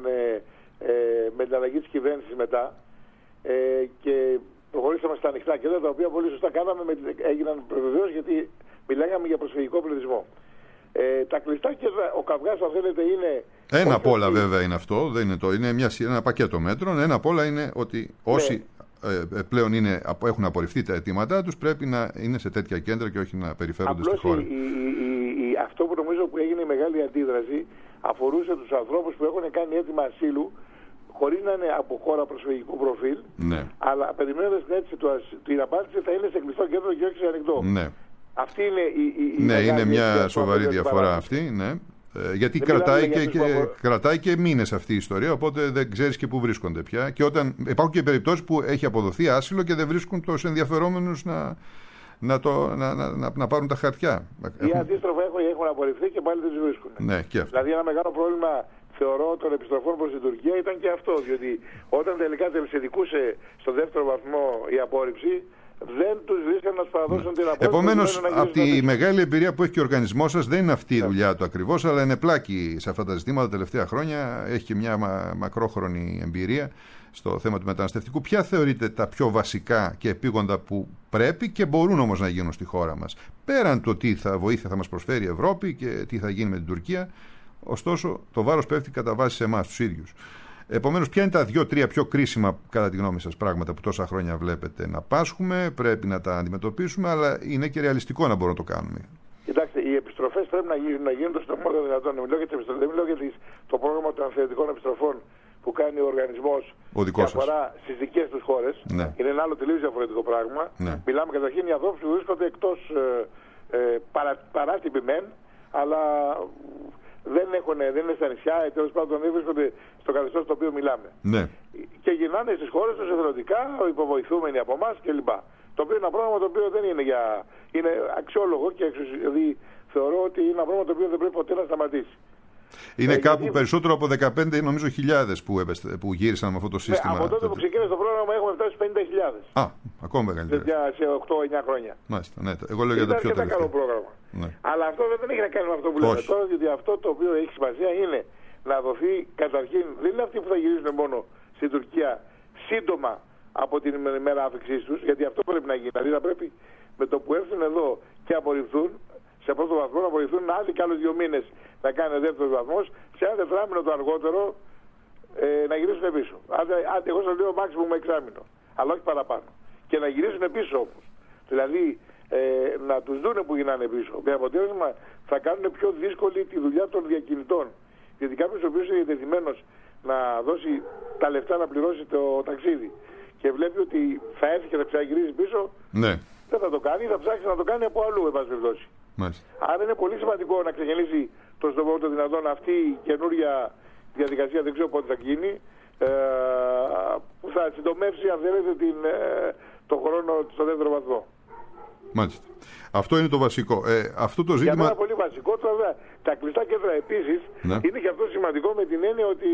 με την αλλαγή της κυβέρνησης μετά και προχωρήσαμε στα ανοιχτά κέντρα, τα οποία πολύ σωστά κάναμε, έγιναν βεβαίως γιατί μιλάγαμε για προσφυγικό πληθυσμό. Τα κλειστά κέντρα, ο καυγάς αν θέλετε είναι... Ένα απ' όλα βέβαια είναι αυτό, δεν είναι είναι ένα πακέτο μέτρων. Ένα απ' όλα είναι ότι όσοι πλέον έχουν απορριφθεί τα αιτήματά τους πρέπει να είναι σε τέτοια κέντρα και όχι να περιφέρονται στη χώρα. Αυτό που νομίζω που έγινε η μεγάλη αντίδραση αφορούσε τους ανθρώπους που έχουν κάνει αίτημα ασύλου χωρίς να είναι από χώρα προσφυγικού προφίλ, αλλά περιμένοντας την απάντηση θα είναι σε κλειστό κέντρο και όχι σε ανοιχτό. Ναι. Αυτή είναι είναι μια σοβαρή διαφορά αυτή, ναι. Γιατί κρατάει και μήνες αυτή η ιστορία, οπότε δεν ξέρεις και πού βρίσκονται πια. Και υπάρχουν και περιπτώσεις που έχει αποδοθεί άσυλο και δεν βρίσκουν τους ενδιαφερόμενους να πάρουν τα χαρτιά. Ή αντίστροφα έχουν απορριφθεί και πάλι δεν τους βρίσκουν. Ναι, και αυτό. Δηλαδή ένα μεγάλο πρόβλημα θεωρώ των επιστροφών προς την Τουρκία ήταν και αυτό, διότι όταν τελικά τελεσιδικούσε στο δεύτερο βαθμό η απόρριψη, δεν τους βρίσκαν να τους παραδώσουν την απόρριψη. Επομένως, από τη μεγάλη εμπειρία που έχει και ο οργανισμός σας, δεν είναι αυτή η δουλειά του ακριβώς, αλλά είναι πλάκη σε αυτά τα ζητήματα τα τελευταία χρόνια. Έχει και μια μακρόχρονη εμπειρία στο θέμα του μεταναστευτικού. Ποια θεωρείτε τα πιο βασικά και επίγοντα που πρέπει και μπορούν όμως να γίνουν στη χώρα μας, πέραν το τι βοήθεια θα μας προσφέρει η Ευρώπη και τι θα γίνει με την Τουρκία? Ωστόσο, το βάρος πέφτει κατά βάση σε εμάς τους ίδιους. Επομένως, ποια είναι τα 2-3 πιο κρίσιμα, κατά τη γνώμη σας, πράγματα που τόσα χρόνια βλέπετε να πάσχουμε, πρέπει να τα αντιμετωπίσουμε, αλλά είναι και ρεαλιστικό να μπορούμε να το κάνουμε? Κοιτάξτε, η επιστροφές πρέπει να γίνονται στο μόνο δυνατόν. Δεν μιλάω για το πρόγραμμα των αθλητικών επιστροφών που κάνει ο οργανισμός και αφορά στις δικές τους χώρες. Ναι. Είναι ένα άλλο τελείως διαφορετικό πράγμα. Ναι. Μιλάμε καταρχήν για ανθρώπους που βρίσκονται εκτός παράτυποι μεν, αλλά δεν είναι στα νησιά, τέλος πάντων δεν βρίσκονται στο καθεστώς το οποίο μιλάμε. Ναι. Και γυρνάνε στις χώρες τους εθελοντικά, υποβοηθούμενοι από εμάς κλπ. Το οποίο είναι ένα πρόγραμμα το οποίο δεν είναι είναι αξιόλογο και δηλαδή θεωρώ ότι είναι ένα πρόγραμμα το οποίο δεν πρέπει ποτέ να σταματήσει. Είναι κάπου περισσότερο από 15 νομίζω χιλιάδες που γύρισαν με αυτό το σύστημα. Από τότε που ξεκίνησε το πρόγραμμα έχουμε φτάσει στις 50.000. Ακόμα μεγαλύτερα. Σε 8-9 χρόνια. Μάλιστα, ναι. Εγώ λέω για τα πιο τελευταία. Καλό πρόγραμμα. Ναι. Αλλά αυτό δεν έχει να κάνει με αυτό που λέμε τώρα, διότι αυτό το οποίο έχει σημασία είναι να δοθεί καταρχήν, δεν είναι αυτοί που θα γυρίσουν μόνο στην Τουρκία σύντομα από την ημέρα άφηξής τους, γιατί αυτό πρέπει να γίνει. Δηλαδή θα πρέπει με το που έρθουν εδώ και απορριφθούν, σε πρώτο βαθμό να απορριφθούν άλλοι και άλλους 2 μήνες να κάνει δεύτερος βαθμός, σε ένα τετράμινο το αργότερο να γυρίσουν πίσω. Άντε, εγώ σας λέω maximum εξάμηνο, αλλά όχι παραπάνω. Και να γυρίσουν πίσω όμως. Δηλαδή να τους δούνε που γυρνάνε πίσω. Με αποτέλεσμα θα κάνουν πιο δύσκολη τη δουλειά των διακινητών. Γιατί κάποιος ο οποίος είναι διατεθειμένος να δώσει τα λεφτά να πληρώσει το ταξίδι και βλέπει ότι θα έρθει και θα ξαναγυρίσει πίσω, ναι, δεν θα το κάνει, θα ψάξει να το κάνει από αλλού, εν πάση περιπτώσει. Άρα είναι πολύ σημαντικό να ξεκινήσει το δυνατόν αυτή η καινούρια διαδικασία, δεν ξέρω πότε θα γίνει, που θα συντομεύσει, αν θέλετε, το χρόνο στο δεύτερο βαθμό. Μάλιστα. Αυτό είναι το βασικό. Αυτό το ζήτημα... Για μένα πολύ βασικό. Τώρα, τα κλειστά κέντρα επίσης είναι και αυτό σημαντικό με την έννοια ότι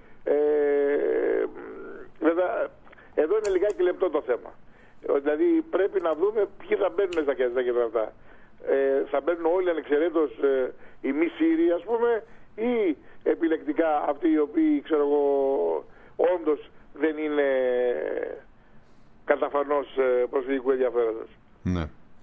βέβαια εδώ είναι λιγάκι λεπτό το θέμα. Δηλαδή πρέπει να δούμε ποιοι θα μπαίνουν στα κέντρα αυτά. Θα μπαίνουν όλοι ανεξαιρέτως οι μη Σύριοι, ας πούμε, ή επιλεκτικά αυτοί οι οποίοι, ξέρω εγώ, όντως δεν είναι καταφανώς προσφυγικού ενδιαφέροντος. Ναι.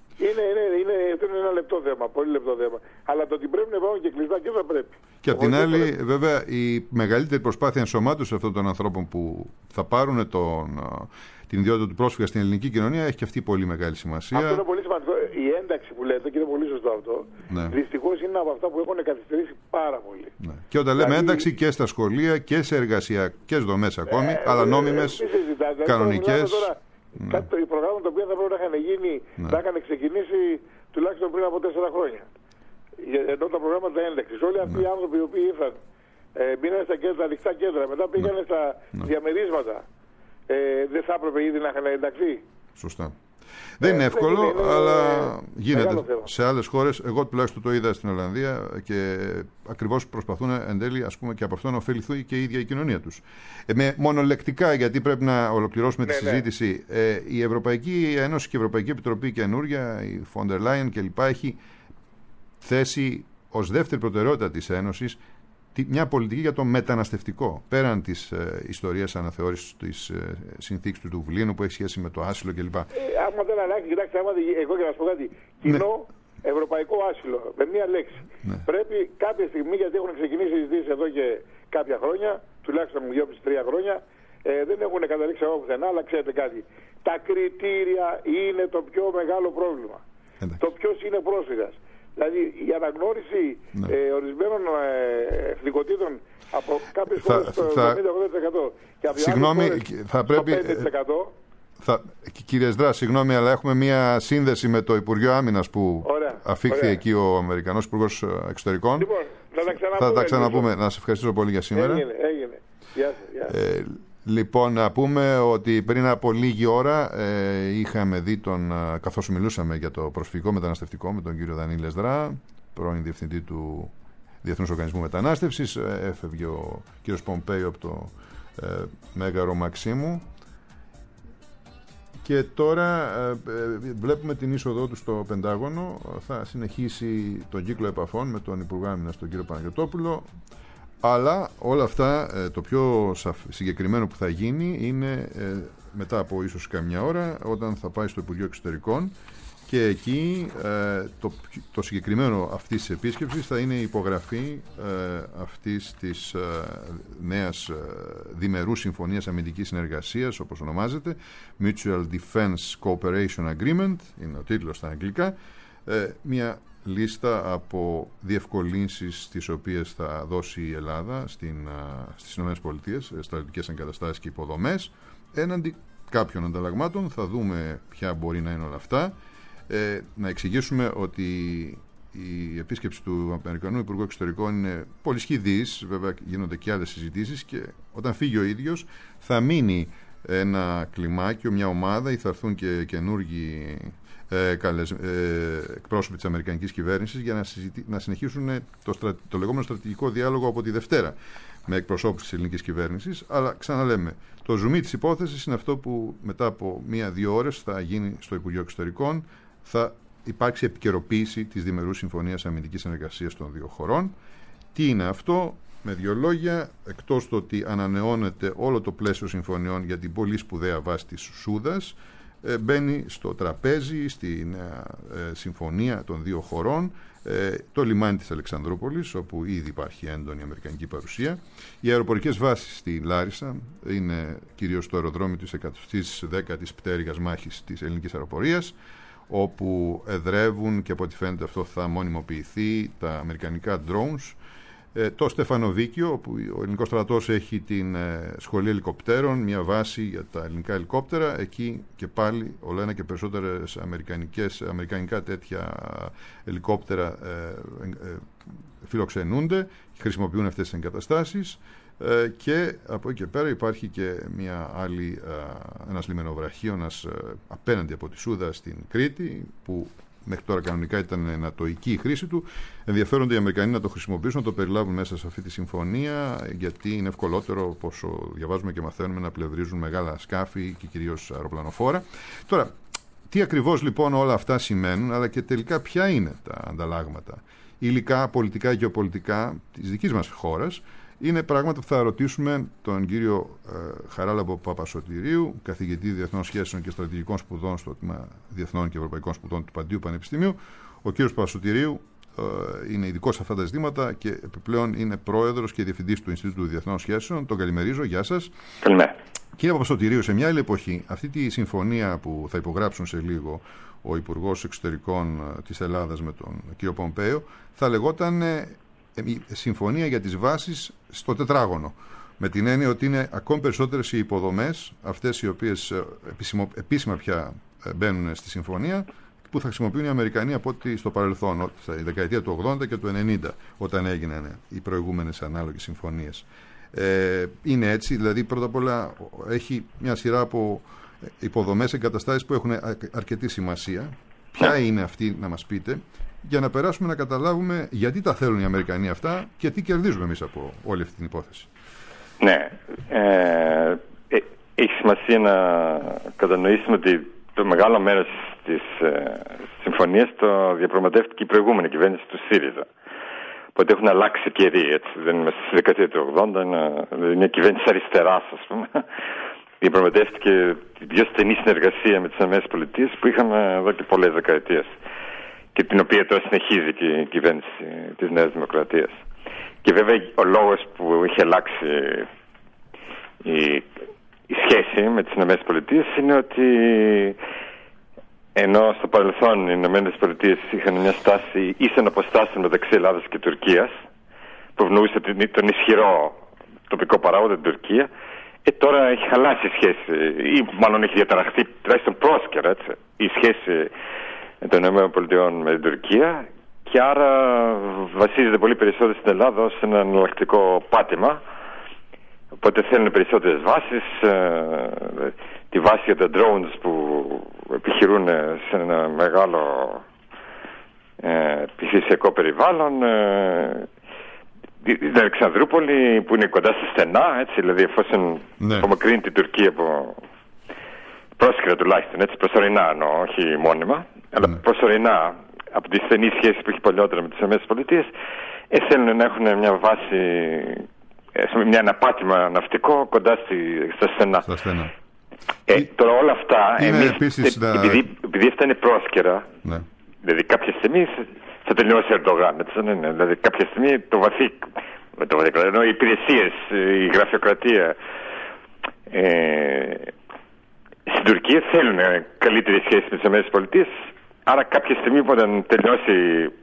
Είναι ένα λεπτό θέμα, πολύ λεπτό θέμα. Αλλά το ότι πρέπει να υπάρχουν και κλειστά και θα πρέπει. Και απ' την άλλη, βέβαια, η μεγαλύτερη προσπάθεια ενσωμάτωσης αυτών των ανθρώπων που θα πάρουν την ιδιότητα του πρόσφυγα στην ελληνική κοινωνία έχει και αυτή πολύ μεγάλη σημασία. Αυτό είναι πολύ σημαντικό. Η ένταξη που λέτε, και είναι πολύ σωστό αυτό, ναι, δυστυχώς είναι από αυτά που έχουν καθυστερήσει πάρα πολύ. Ναι. Και όταν λέμε ένταξη και στα σχολεία και σε εργασιακές δομές ακόμη, αλλά νόμιμες, κανονικές. Οι προγράμματα τα οποία θα πρέπει να είχαν γίνει, να είχαν ξεκινήσει τουλάχιστον πριν από 4 χρόνια. Ενώ τα προγράμματα ένταξης, όλοι αυτοί οι άνθρωποι οι οποίοι ήρθαν, μπήκαν στα κέντρα, ανοιχτά κέντρα, μετά πήγαν στα διαμερίσματα, δεν θα έπρεπε ήδη να είχαν ενταχθεί. Σωστά. Δεν είναι εύκολο, αλλά γίνεται σε άλλες χώρες. Εγώ τουλάχιστον το είδα στην Ολλανδία και ακριβώς προσπαθούν εν τέλει, ας πούμε, και από αυτό να ωφεληθεί και η ίδια η κοινωνία τους. Μονολεκτικά, γιατί πρέπει να ολοκληρώσουμε τη συζήτηση, η Ευρωπαϊκή Ένωση και η Ευρωπαϊκή Επιτροπή καινούρια, η Φόντερ Λάιεν κλπ. Έχει θέσει ως δεύτερη προτεραιότητα της Ένωσης μια πολιτική για το μεταναστευτικό, πέραν της ιστορίας αναθεώρησης της συνθήκης του Δουβλίνου που έχει σχέση με το άσυλο κλπ. Άμα δεν αλλάξει, κοιτάξτε, εγώ για να σου πω κάτι, κοινό ευρωπαϊκό άσυλο, με μία λέξη. Ναι. Πρέπει κάποια στιγμή, γιατί έχουν ξεκινήσει συζητήσεις εδώ και κάποια χρόνια, τουλάχιστον 2,5-3 χρόνια, δεν έχουν καταλήξει ακόμα πουθενά, αλλά ξέρετε κάτι. Τα κριτήρια είναι το πιο μεγάλο πρόβλημα. Το ποιος είναι πρόσφυγας. Δηλαδή η αναγνώριση ορισμένων εθνικοτήτων από κάποιες χώρες στο 70-80% και από συγγνώμη, θα πρέπει... 5%. Κύριε Σδρά, συγγνώμη, αλλά έχουμε μια σύνδεση με το Υπουργείο Άμυνας που αφήχθη εκεί ο Αμερικανός Υπουργός Εξωτερικών. Λοιπόν, θα τα ξαναπούμε. Να σας ευχαριστήσω πολύ για σήμερα. Έγινε. Γεια σας. Λοιπόν, να πούμε ότι πριν από λίγη ώρα είχαμε δει καθώς μιλούσαμε για το προσφυγικό μεταναστευτικό με τον κύριο Δανίλη Σδρά, πρώην διευθυντή του Διεθνούς Οργανισμού Μετανάστευσης. Έφευγε ο κύριος Πομπέιο από το Μέγαρο Μαξίμου και τώρα βλέπουμε την είσοδό του στο Πεντάγωνο. Θα συνεχίσει τον κύκλο επαφών με τον Υπουργό Άμυνας, τον κύριο Παναγιωτόπουλο. Αλλά όλα αυτά, το πιο συγκεκριμένο που θα γίνει είναι μετά από ίσως καμιά ώρα, όταν θα πάει στο Υπουργείο Εξωτερικών και εκεί το συγκεκριμένο αυτής της επίσκεψης θα είναι η υπογραφή αυτής της νέας διμερούς συμφωνίας αμυντικής συνεργασίας, όπως ονομάζεται, Mutual Defense Cooperation Agreement, είναι ο τίτλος στα αγγλικά, μια λίστα από διευκολύνσεις τις οποίες θα δώσει η Ελλάδα στις ΗΠΑ, στρατιωτικές εγκαταστάσεις και υποδομές, έναντι κάποιων ανταλλαγμάτων. Θα δούμε ποια μπορεί να είναι όλα αυτά. Να εξηγήσουμε ότι η επίσκεψη του Αμερικανού Υπουργού Εξωτερικών είναι πολύ σχηδής, βέβαια γίνονται και άλλες συζητήσεις, και όταν φύγει ο ίδιος θα μείνει ένα κλιμάκιο, μια ομάδα, ή θα έρθουν και καινούργοι εκπρόσωποι της αμερικανικής κυβέρνησης για να συνεχίσουν το λεγόμενο στρατηγικό διάλογο από τη Δευτέρα με εκπροσώπους της ελληνικής κυβέρνησης. Αλλά ξαναλέμε, το ζουμί της υπόθεσης είναι αυτό που μετά από 1-2 ώρες θα γίνει στο Υπουργείο Εξωτερικών. Θα υπάρξει επικαιροποίηση της διμερούς συμφωνίας αμυντικής συνεργασίας των δύο χωρών. Τι είναι αυτό? Με 2 λόγια, εκτός το ότι ανανεώνεται όλο το πλαίσιο συμφωνιών για την πολύ σπουδαία βάση της Σούδας, μπαίνει στο τραπέζι, στην συμφωνία των δύο χωρών, το λιμάνι της Αλεξανδρούπολης, όπου ήδη υπάρχει έντονη αμερικανική παρουσία. Οι αεροπορικές βάσεις στη Λάρισα είναι κυρίως το αεροδρόμιο της 110ης πτέρυγας μάχης της ελληνικής αεροπορίας, όπου εδρεύουν, και από ό,τι φαίνεται αυτό θα μονιμοποιηθεί, τα αμερικανικά drones. Το Στεφανοβίκιο, όπου ο ελληνικός στρατός έχει την σχολή ελικοπτέρων, μια βάση για τα ελληνικά ελικόπτερα. Εκεί και πάλι όλο ένα και περισσότερες αμερικανικά τέτοια ελικόπτερα φιλοξενούνται και χρησιμοποιούν αυτές τις εγκαταστάσεις. Και από εκεί και πέρα υπάρχει και ένας λιμενοβραχίωνας απέναντι από τη Σούδα στην Κρήτη, που μέχρι τώρα κανονικά ήταν νατοϊκή η χρήση του. Ενδιαφέρονται οι Αμερικανοί να το χρησιμοποιήσουν, να το περιλάβουν μέσα σε αυτή τη συμφωνία, γιατί είναι ευκολότερο, όπως διαβάζουμε και μαθαίνουμε, να πλευρίζουν μεγάλα σκάφη και κυρίως αεροπλανοφόρα. Τώρα, τι ακριβώς λοιπόν όλα αυτά σημαίνουν, αλλά και τελικά ποια είναι τα ανταλλάγματα υλικά, πολιτικά και γεωπολιτικά της δικής μας χώρας, είναι πράγματα που θα ρωτήσουμε τον κύριο Χαράλαμπο Παπασωτηρίου, καθηγητή Διεθνών Σχέσεων και Στρατηγικών Σπουδών στο Τμήμα Διεθνών και Ευρωπαϊκών Σπουδών του Παντίου Πανεπιστημίου. Ο κύριος Παπασωτηρίου είναι ειδικός σε αυτά τα ζητήματα και επιπλέον είναι πρόεδρος και διευθυντής του Ινστιτούτου Διεθνών Σχέσεων. Τον καλημερίζω. Γεια σας. Καλημέρα. Κύριε Παπασωτηρίου, σε μια άλλη εποχή, αυτή τη συμφωνία που θα υπογράψουν σε λίγο ο Υπουργός Εξωτερικών της Ελλάδας με τον κύριο Πομπέο, θα λεγόταν συμφωνία για τις βάσεις στο τετράγωνο, με την έννοια ότι είναι ακόμη περισσότερες οι υποδομές, αυτές οι οποίες επίσημα πια μπαίνουν στη συμφωνία, που θα χρησιμοποιούν οι Αμερικανοί από ό,τι στο παρελθόν, στη δεκαετία του 80 και του 90, όταν έγιναν οι προηγούμενες ανάλογες συμφωνίες. Είναι έτσι, δηλαδή πρώτα απ' όλα έχει μια σειρά από υποδομές, εγκαταστάσεις που έχουν αρκετή σημασία. Ποια είναι αυτή, να μας πείτε, για να περάσουμε να καταλάβουμε γιατί τα θέλουν οι Αμερικανοί αυτά και τι κερδίζουμε εμείς από όλη αυτή την υπόθεση. Ναι, έχει σημασία να κατανοήσουμε ότι το μεγάλο μέρος της συμφωνίας το διαπραγματεύτηκε η προηγούμενη κυβέρνηση του ΣΥΡΙΖΑ. Οπότε έχουν αλλάξει καιροί, έτσι. Δεν είμαστε στη δεκαετία του 80, είναι μια κυβέρνηση αριστεράς, ας πούμε. Διαπραγματεύτηκε την πιο στενή συνεργασία με τις ΗΠΑ που είχαμε εδώ και πολλές δεκαετίες, και την οποία τώρα συνεχίζει και η κυβέρνηση της Νέας Δημοκρατίας. Και βέβαια ο λόγος που είχε αλλάξει η σχέση με τις ΗΠΑ είναι ότι ενώ στο παρελθόν οι ΗΠΑ είχαν μια στάση ίσων αποστάσεων μεταξύ Ελλάδας και Τουρκίας, που ευνοούσε τον ισχυρό τοπικό παράγοντα, την Τουρκία, τώρα έχει χαλάσει η σχέση, ή μάλλον έχει διαταραχθεί τουλάχιστον πρόσκαιρα, έτσι, η σχέση των ΗΠΑ με την Τουρκία, και άρα βασίζεται πολύ περισσότερο στην Ελλάδα ως ένα εναλλακτικό πάτημα. Οπότε θέλουν περισσότερες βάσεις, τη βάση για τα drones που επιχειρούν σε ένα μεγάλο επιχειρησιακό περιβάλλον, την Αλεξανδρούπολη που είναι κοντά στα στενά, έτσι, δηλαδή εφόσον απομακρύνει την Τουρκία από πρόσκαιρα τουλάχιστον, έτσι, προσωρινά εννοώ, όχι μόνιμα, αλλά προσωρινά από τη στενή σχέση που έχει παλιότερα με τις ΗΠΑ, θέλουν να έχουν μια βάση, ένα πάτημα ναυτικό κοντά στα στενά. Τώρα όλα αυτά, επειδή αυτά είναι πρόσκαιρα, δηλαδή κάποια στιγμή θα τελειώσει ο Ερντογάν, έτσι δεν είναι? Δηλαδή κάποια στιγμή το βαθύ, ενώ οι υπηρεσίες, η γραφειοκρατία στην Τουρκία θέλουν καλύτερη σχέση με τις ΗΠΑ, Άρα κάποια στιγμή όταν τελειώσει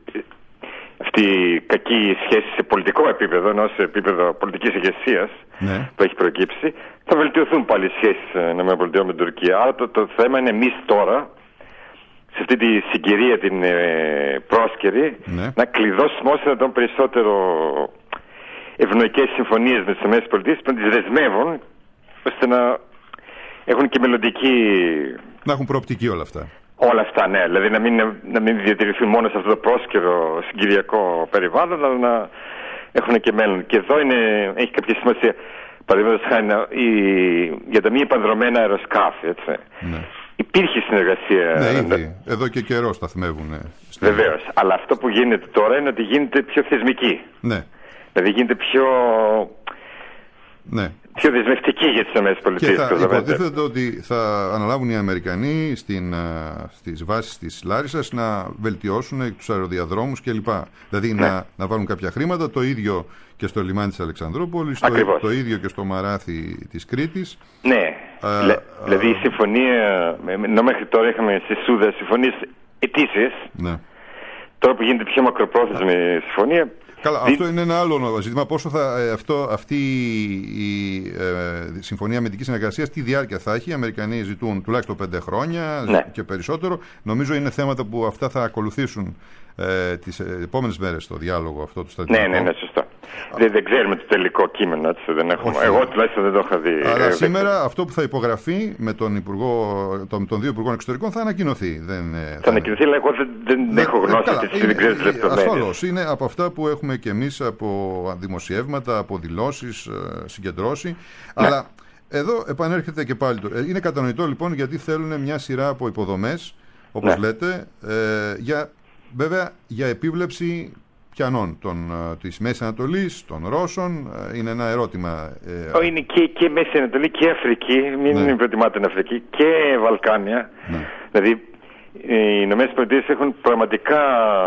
αυτή η κακή σχέση σε πολιτικό επίπεδο, ενώ σε επίπεδο πολιτικής ηγεσίας που έχει προκύψει, θα βελτιωθούν πάλι οι σχέσεις ΗΠΑ με την Τουρκία. Άρα το θέμα είναι εμείς τώρα, σε αυτή τη συγκυρία την πρόσκαιρη, να κλειδώσουμε όσο δυνατόν περισσότερο ευνοϊκές συμφωνίες με τις ΗΠΑ που να τις δεσμεύουν, ώστε να έχουν και μελλοντική... Να έχουν προοπτική όλα αυτά. Όλα αυτά, ναι. Δηλαδή να μην διατηρηθούν μόνο σε αυτό το πρόσκαιρο συγκυριακό περιβάλλον, αλλά να έχουν και μέλλον. Και εδώ έχει κάποια σημασία. Παραδείγματος χάρη για τα μη επανδρομένα αεροσκάφη. Έτσι. Ναι. Υπήρχε συνεργασία. Ναι, ήδη. Εδώ και καιρό σταθμεύουν. Βεβαίως. Αλλά αυτό που γίνεται τώρα είναι ότι γίνεται πιο θεσμική. Ναι. Δηλαδή γίνεται πιο... Ναι. Πιο δεσμευτική για τις ΗΠΑ. Και θα υποτίθεται ότι θα αναλάβουν οι Αμερικανοί στις βάσεις της Λάρισσας να βελτιώσουν τους αεροδιαδρόμους κλπ. Δηλαδή να βάλουν κάποια χρήματα, το ίδιο και στο λιμάνι της Αλεξανδρούπολης, το ίδιο και στο Μαράθι της Κρήτης. Ναι, δηλαδή η συμφωνία, ενώ μέχρι τώρα είχαμε στις Σούδα συμφωνίες ετήσιες, τώρα που γίνεται πιο μακροπρόθεσμη συμφωνία. Καλά, αυτό είναι ένα άλλο ζήτημα. Πόσο αυτή η συμφωνία αμυντικής συνεργασίας, τι διάρκεια θα έχει. Οι Αμερικανοί ζητούν τουλάχιστον 5 χρόνια και περισσότερο. Νομίζω είναι θέματα που αυτά θα ακολουθήσουν τις επόμενες μέρες στο διάλογο αυτό του στρατηγικού. Ναι, σωστά. Δεν ξέρουμε το τελικό κείμενο, έτσι, δεν έχουμε. Εγώ τουλάχιστον δεν το είχα δει. Αλλά σήμερα αυτό που θα υπογραφεί με τον των δύο Υπουργών Εξωτερικών θα ανακοινωθεί. Θα ανακοινωθεί, αλλά εγώ δεν έχω γνώση και δεν ξέρω τις λεπτομέρειες. Ασφαλώς, είναι από αυτά που έχουμε και εμείς από δημοσιεύματα, από δηλώσεις συγκεντρώσει. Ναι. Αλλά εδώ επανέρχεται και πάλι. Είναι κατανοητό λοιπόν γιατί θέλουν μια σειρά από υποδομές, όπως λέτε, βέβαια για επίβλεψη πιανών της Μέσης Ανατολής, των Ρώσων, είναι ένα ερώτημα. Είναι και Μέση Ανατολή και Αφρική, μην προτιμάτε την Αφρική, και Βαλκάνια. Ναι. Δηλαδή οι Ηνωμένες Πολιτείες έχουν πραγματικά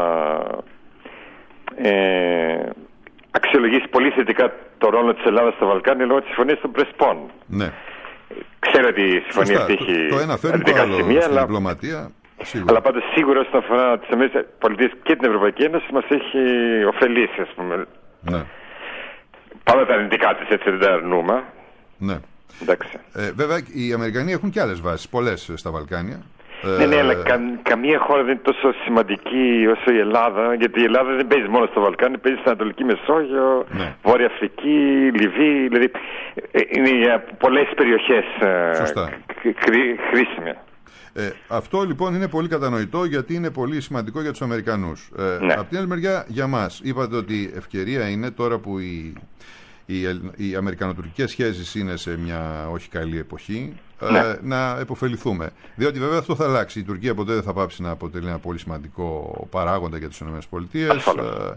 αξιολογήσει πολύ θετικά το ρόλο της Ελλάδας στα Βαλκάνια λόγω της συμφωνίας των Πρεσπών. Ναι. Ξέρω ότι η συμφωνία αυτή έχει αρνητικά σημεία, αλλά διπλωματία. Αλλά πάντως σίγουρα όσον αφορά τις ΗΠΑ και την Ευρωπαϊκή Ένωση μας έχει ωφελήσει, ας πούμε. Ναι. Πάντα τα αρνητικά της, έτσι δεν τα αρνούμε. Ναι. Βέβαια οι Αμερικανοί έχουν και άλλες βάσεις, πολλές στα Βαλκάνια. Ναι, αλλά καμία χώρα δεν είναι τόσο σημαντική όσο η Ελλάδα, γιατί η Ελλάδα δεν παίζει μόνο στο Βαλκάνι, παίζει στην Ανατολική Μεσόγειο, Βόρεια Αφρική, Λιβύη, δηλαδή είναι για πολλές περιοχές χρήσιμες. Αυτό λοιπόν είναι πολύ κατανοητό γιατί είναι πολύ σημαντικό για τους Αμερικανούς. Από την άλλη μεριά για μας είπατε ότι ευκαιρία είναι τώρα που οι αμερικανοτουρκικές σχέσεις είναι σε μια όχι καλή εποχή να επωφεληθούμε. Διότι βέβαια αυτό θα αλλάξει. Η Τουρκία ποτέ δεν θα πάψει να αποτελεί ένα πολύ σημαντικό παράγοντα για τις ΗΠΑ.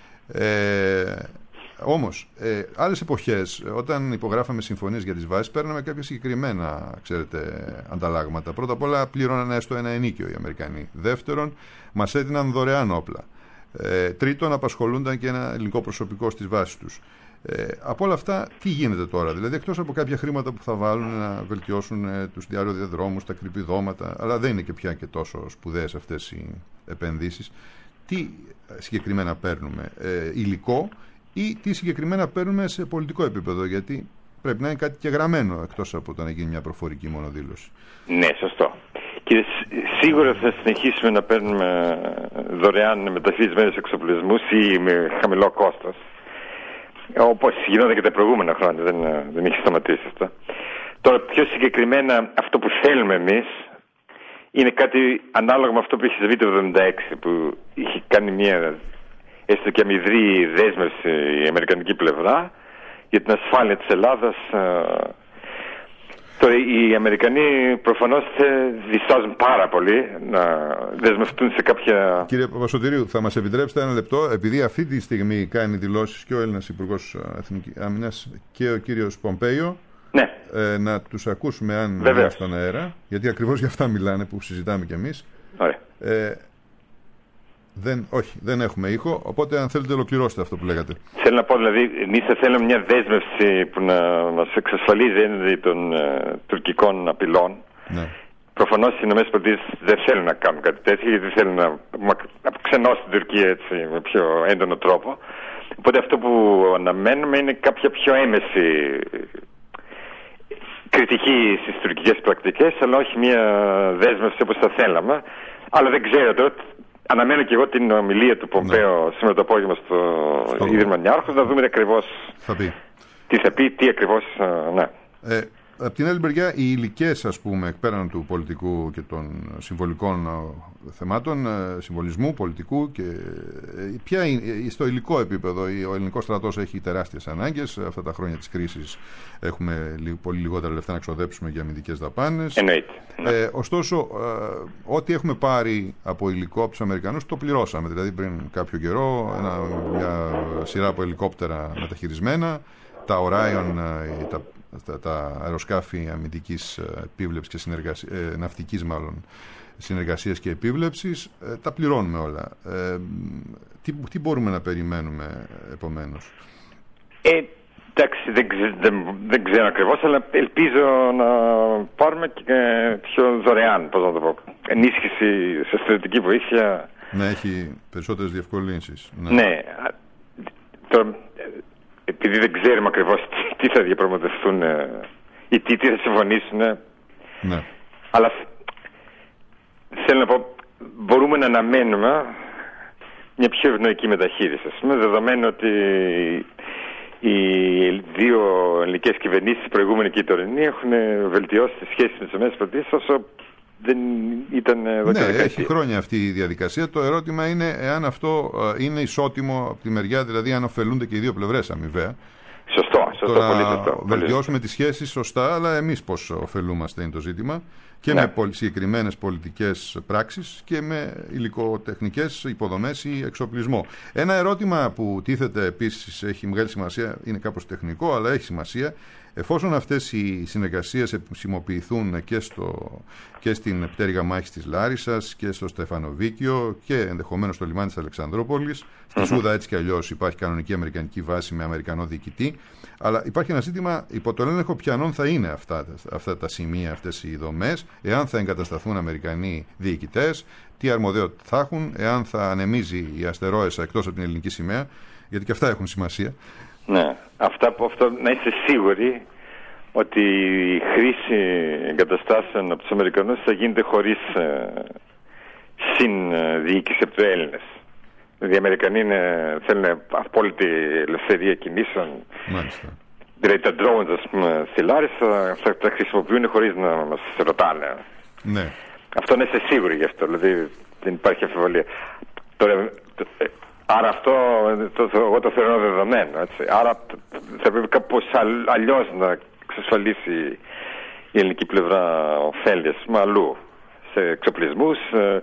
Όμως, άλλες εποχές, όταν υπογράφαμε συμφωνίες για τις βάσεις, παίρναμε κάποια συγκεκριμένα, ανταλλάγματα. Πρώτα απ' όλα, πλήρωναν έστω ένα ενίκιο οι Αμερικανοί. Δεύτερον, μας έδιναν δωρεάν όπλα. Τρίτον, απασχολούνταν και ένα ελληνικό προσωπικό στις βάσεις τους. Από όλα αυτά, τι γίνεται τώρα? Δηλαδή, εκτός από κάποια χρήματα που θα βάλουν να βελτιώσουν τους διαδρόμους, τα κρυπηδώματα, αλλά δεν είναι και πια και τόσο σπουδαίες αυτές οι επενδύσεις. Τι συγκεκριμένα παίρνουμε? Υλικό ή τι συγκεκριμένα παίρνουμε σε πολιτικό επίπεδο? Γιατί πρέπει να είναι κάτι και γραμμένο εκτός από το να γίνει μια προφορική μόνο δήλωση. Ναι, σωστό. Και σίγουρα θα συνεχίσουμε να παίρνουμε δωρεάν μεταφυσμένους εξοπλισμούς ή με χαμηλό κόστος. Όπως γινόταν και τα προηγούμενα χρόνια, δεν έχει σταματήσει αυτό. Τώρα πιο συγκεκριμένα αυτό που θέλουμε εμείς είναι κάτι ανάλογο με αυτό που είχε συμβεί το 1976, που είχε κάνει μια έστω και αμυδρή δέσμευση η αμερικανική πλευρά για την ασφάλεια της Ελλάδας. Τώρα οι Αμερικανοί προφανώς διστάζουν πάρα πολύ να δεσμευτούν σε κάποια... Κύριε Παπασωτηρίου, θα μας επιτρέψετε ένα λεπτό, επειδή αυτή τη στιγμή κάνει δηλώσεις και ο Έλληνας Υπουργός Εθνικής Άμυνας και ο κύριος Πομπέιο, να τους ακούσουμε αν μιλάνε στον αέρα, γιατί ακριβώς για αυτά μιλάνε που συζητάμε κι εμείς. Δεν έχουμε ήχο, οπότε αν θέλετε ολοκληρώσετε αυτό που λέγατε. Θέλω να πω, δηλαδή, εμείς θα θέλουμε μια δέσμευση που να μας εξασφαλίζει έναντι των τουρκικών απειλών. προφανώς οι ΗΠΑ δεν θέλουν να κάνουν κάτι τέτοιο, γιατί θέλουν να αποξενώσουν την Τουρκία έτσι, με πιο έντονο τρόπο. Οπότε αυτό που αναμένουμε είναι κάποια πιο έμεση κριτική στις τουρκικές πρακτικές, αλλά όχι μια δέσμευση όπως θα θέλαμε. Αλλά δεν ξέρω τώρα. Αναμένω και εγώ την ομιλία του Πομπέο σήμερα το απόγευμα στο Ίδρυμα Νιάρχος, να δούμε ακριβώς τι θα πει, τι ακριβώς. Ναι. Από την άλλη μεριά, οι υλικές, ας πούμε, πέραν του πολιτικού και των συμβολικών θεμάτων, συμβολισμού, πολιτικού, και ποια είναι, στο υλικό επίπεδο, ο ελληνικός στρατός έχει τεράστιες ανάγκες. Αυτά τα χρόνια της κρίσης έχουμε πολύ λιγότερα λεφτά να ξοδέψουμε για αμυντικές δαπάνες. Εννοείται. Ωστόσο, ό,τι έχουμε πάρει από υλικό από τους Αμερικανούς το πληρώσαμε. Δηλαδή, πριν κάποιο καιρό, μια σειρά από ελικόπτερα μεταχειρισμένα, τα Orion, τα αεροσκάφη αμυντικής επίβλεψης και ναυτικής μάλλον συνεργασίας και επίβλεψης, τα πληρώνουμε όλα. Τι μπορούμε να περιμένουμε επομένως? Εντάξει, δεν ξέρω ακριβώς, αλλά ελπίζω να πάρουμε και πιο δωρεάν, πώς να το πω, ενίσχυση σε στρατιωτική βοήθεια. Να έχει περισσότερες διευκολύνσεις. Ναι. Επειδή δεν ξέρουμε ακριβώς τι θα διαπραγματευτούν ή τι θα συμφωνήσουν. Ναι. Αλλά θέλω να πω, μπορούμε να αναμένουμε μια πιο ευνοϊκή μεταχείριση. Δεδομένου ότι οι δύο ελληνικές κυβερνήσεις, η προηγούμενη και η τωρινή, έχουν βελτιώσει τις σχέσεις με τις ΗΠΑ όσο δεν ήταν εδώ και δεκαετία. Έχει χρόνια αυτή η διαδικασία. Το ερώτημα είναι εάν αυτό είναι ισότιμο από τη μεριά, δηλαδή αν ωφελούνται και οι δύο πλευρές αμοιβαία. Σωστό, πολύ σωστό. Βελτιώσουμε τις σχέσεις σωστά, αλλά εμείς πώς ωφελούμαστε είναι το ζήτημα. Και με συγκεκριμένες πολιτικές πράξεις και με υλικοτεχνικές υποδομές ή εξοπλισμό. Ένα ερώτημα που τίθεται επίσης, έχει μεγάλη σημασία, είναι κάπως τεχνικό, αλλά έχει σημασία. Εφόσον αυτές οι συνεργασίες επισημοποιηθούν και στην πτέρυγα μάχης της Λάρισσας και στο Στεφανοβίκιο και ενδεχομένως στο λιμάνι της Αλεξανδρούπολης, στη Σούδα έτσι κι αλλιώς υπάρχει κανονική αμερικανική βάση με αμερικανό διοικητή, αλλά υπάρχει ένα ζήτημα υπό τον έλεγχο ποιανών θα είναι αυτά τα σημεία, αυτές οι δομές, εάν θα εγκατασταθούν αμερικανοί διοικητές, τι αρμοδιότητα θα έχουν, εάν θα ανεμίζει η αστερόεσα εκτός από την ελληνική σημαία, γιατί και αυτά έχουν σημασία. Ναι, αυτό να είστε σίγουροι ότι η χρήση εγκαταστάσεων από τους Αμερικανούς θα γίνεται χωρίς συνδιοίκηση από τους Έλληνες. Δηλαδή οι Αμερικανοί θέλουν απόλυτη ελευθερία κινήσεων. Μάλιστα. Δηλαδή τα drones, ας πούμε, στη Λάρισα θα τα χρησιμοποιούν χωρίς να μας ρωτάνε. Ναι. Αυτό να είστε σίγουροι γι' αυτό, δηλαδή δεν υπάρχει αμφιβολία. Τώρα, άρα αυτό εγώ το θεωρώ δεδομένο. Έτσι. Άρα θα πρέπει κάπως αλλιώς να εξασφαλίσει η ελληνική πλευρά ωφέλειες αλλού σε εξοπλισμούς.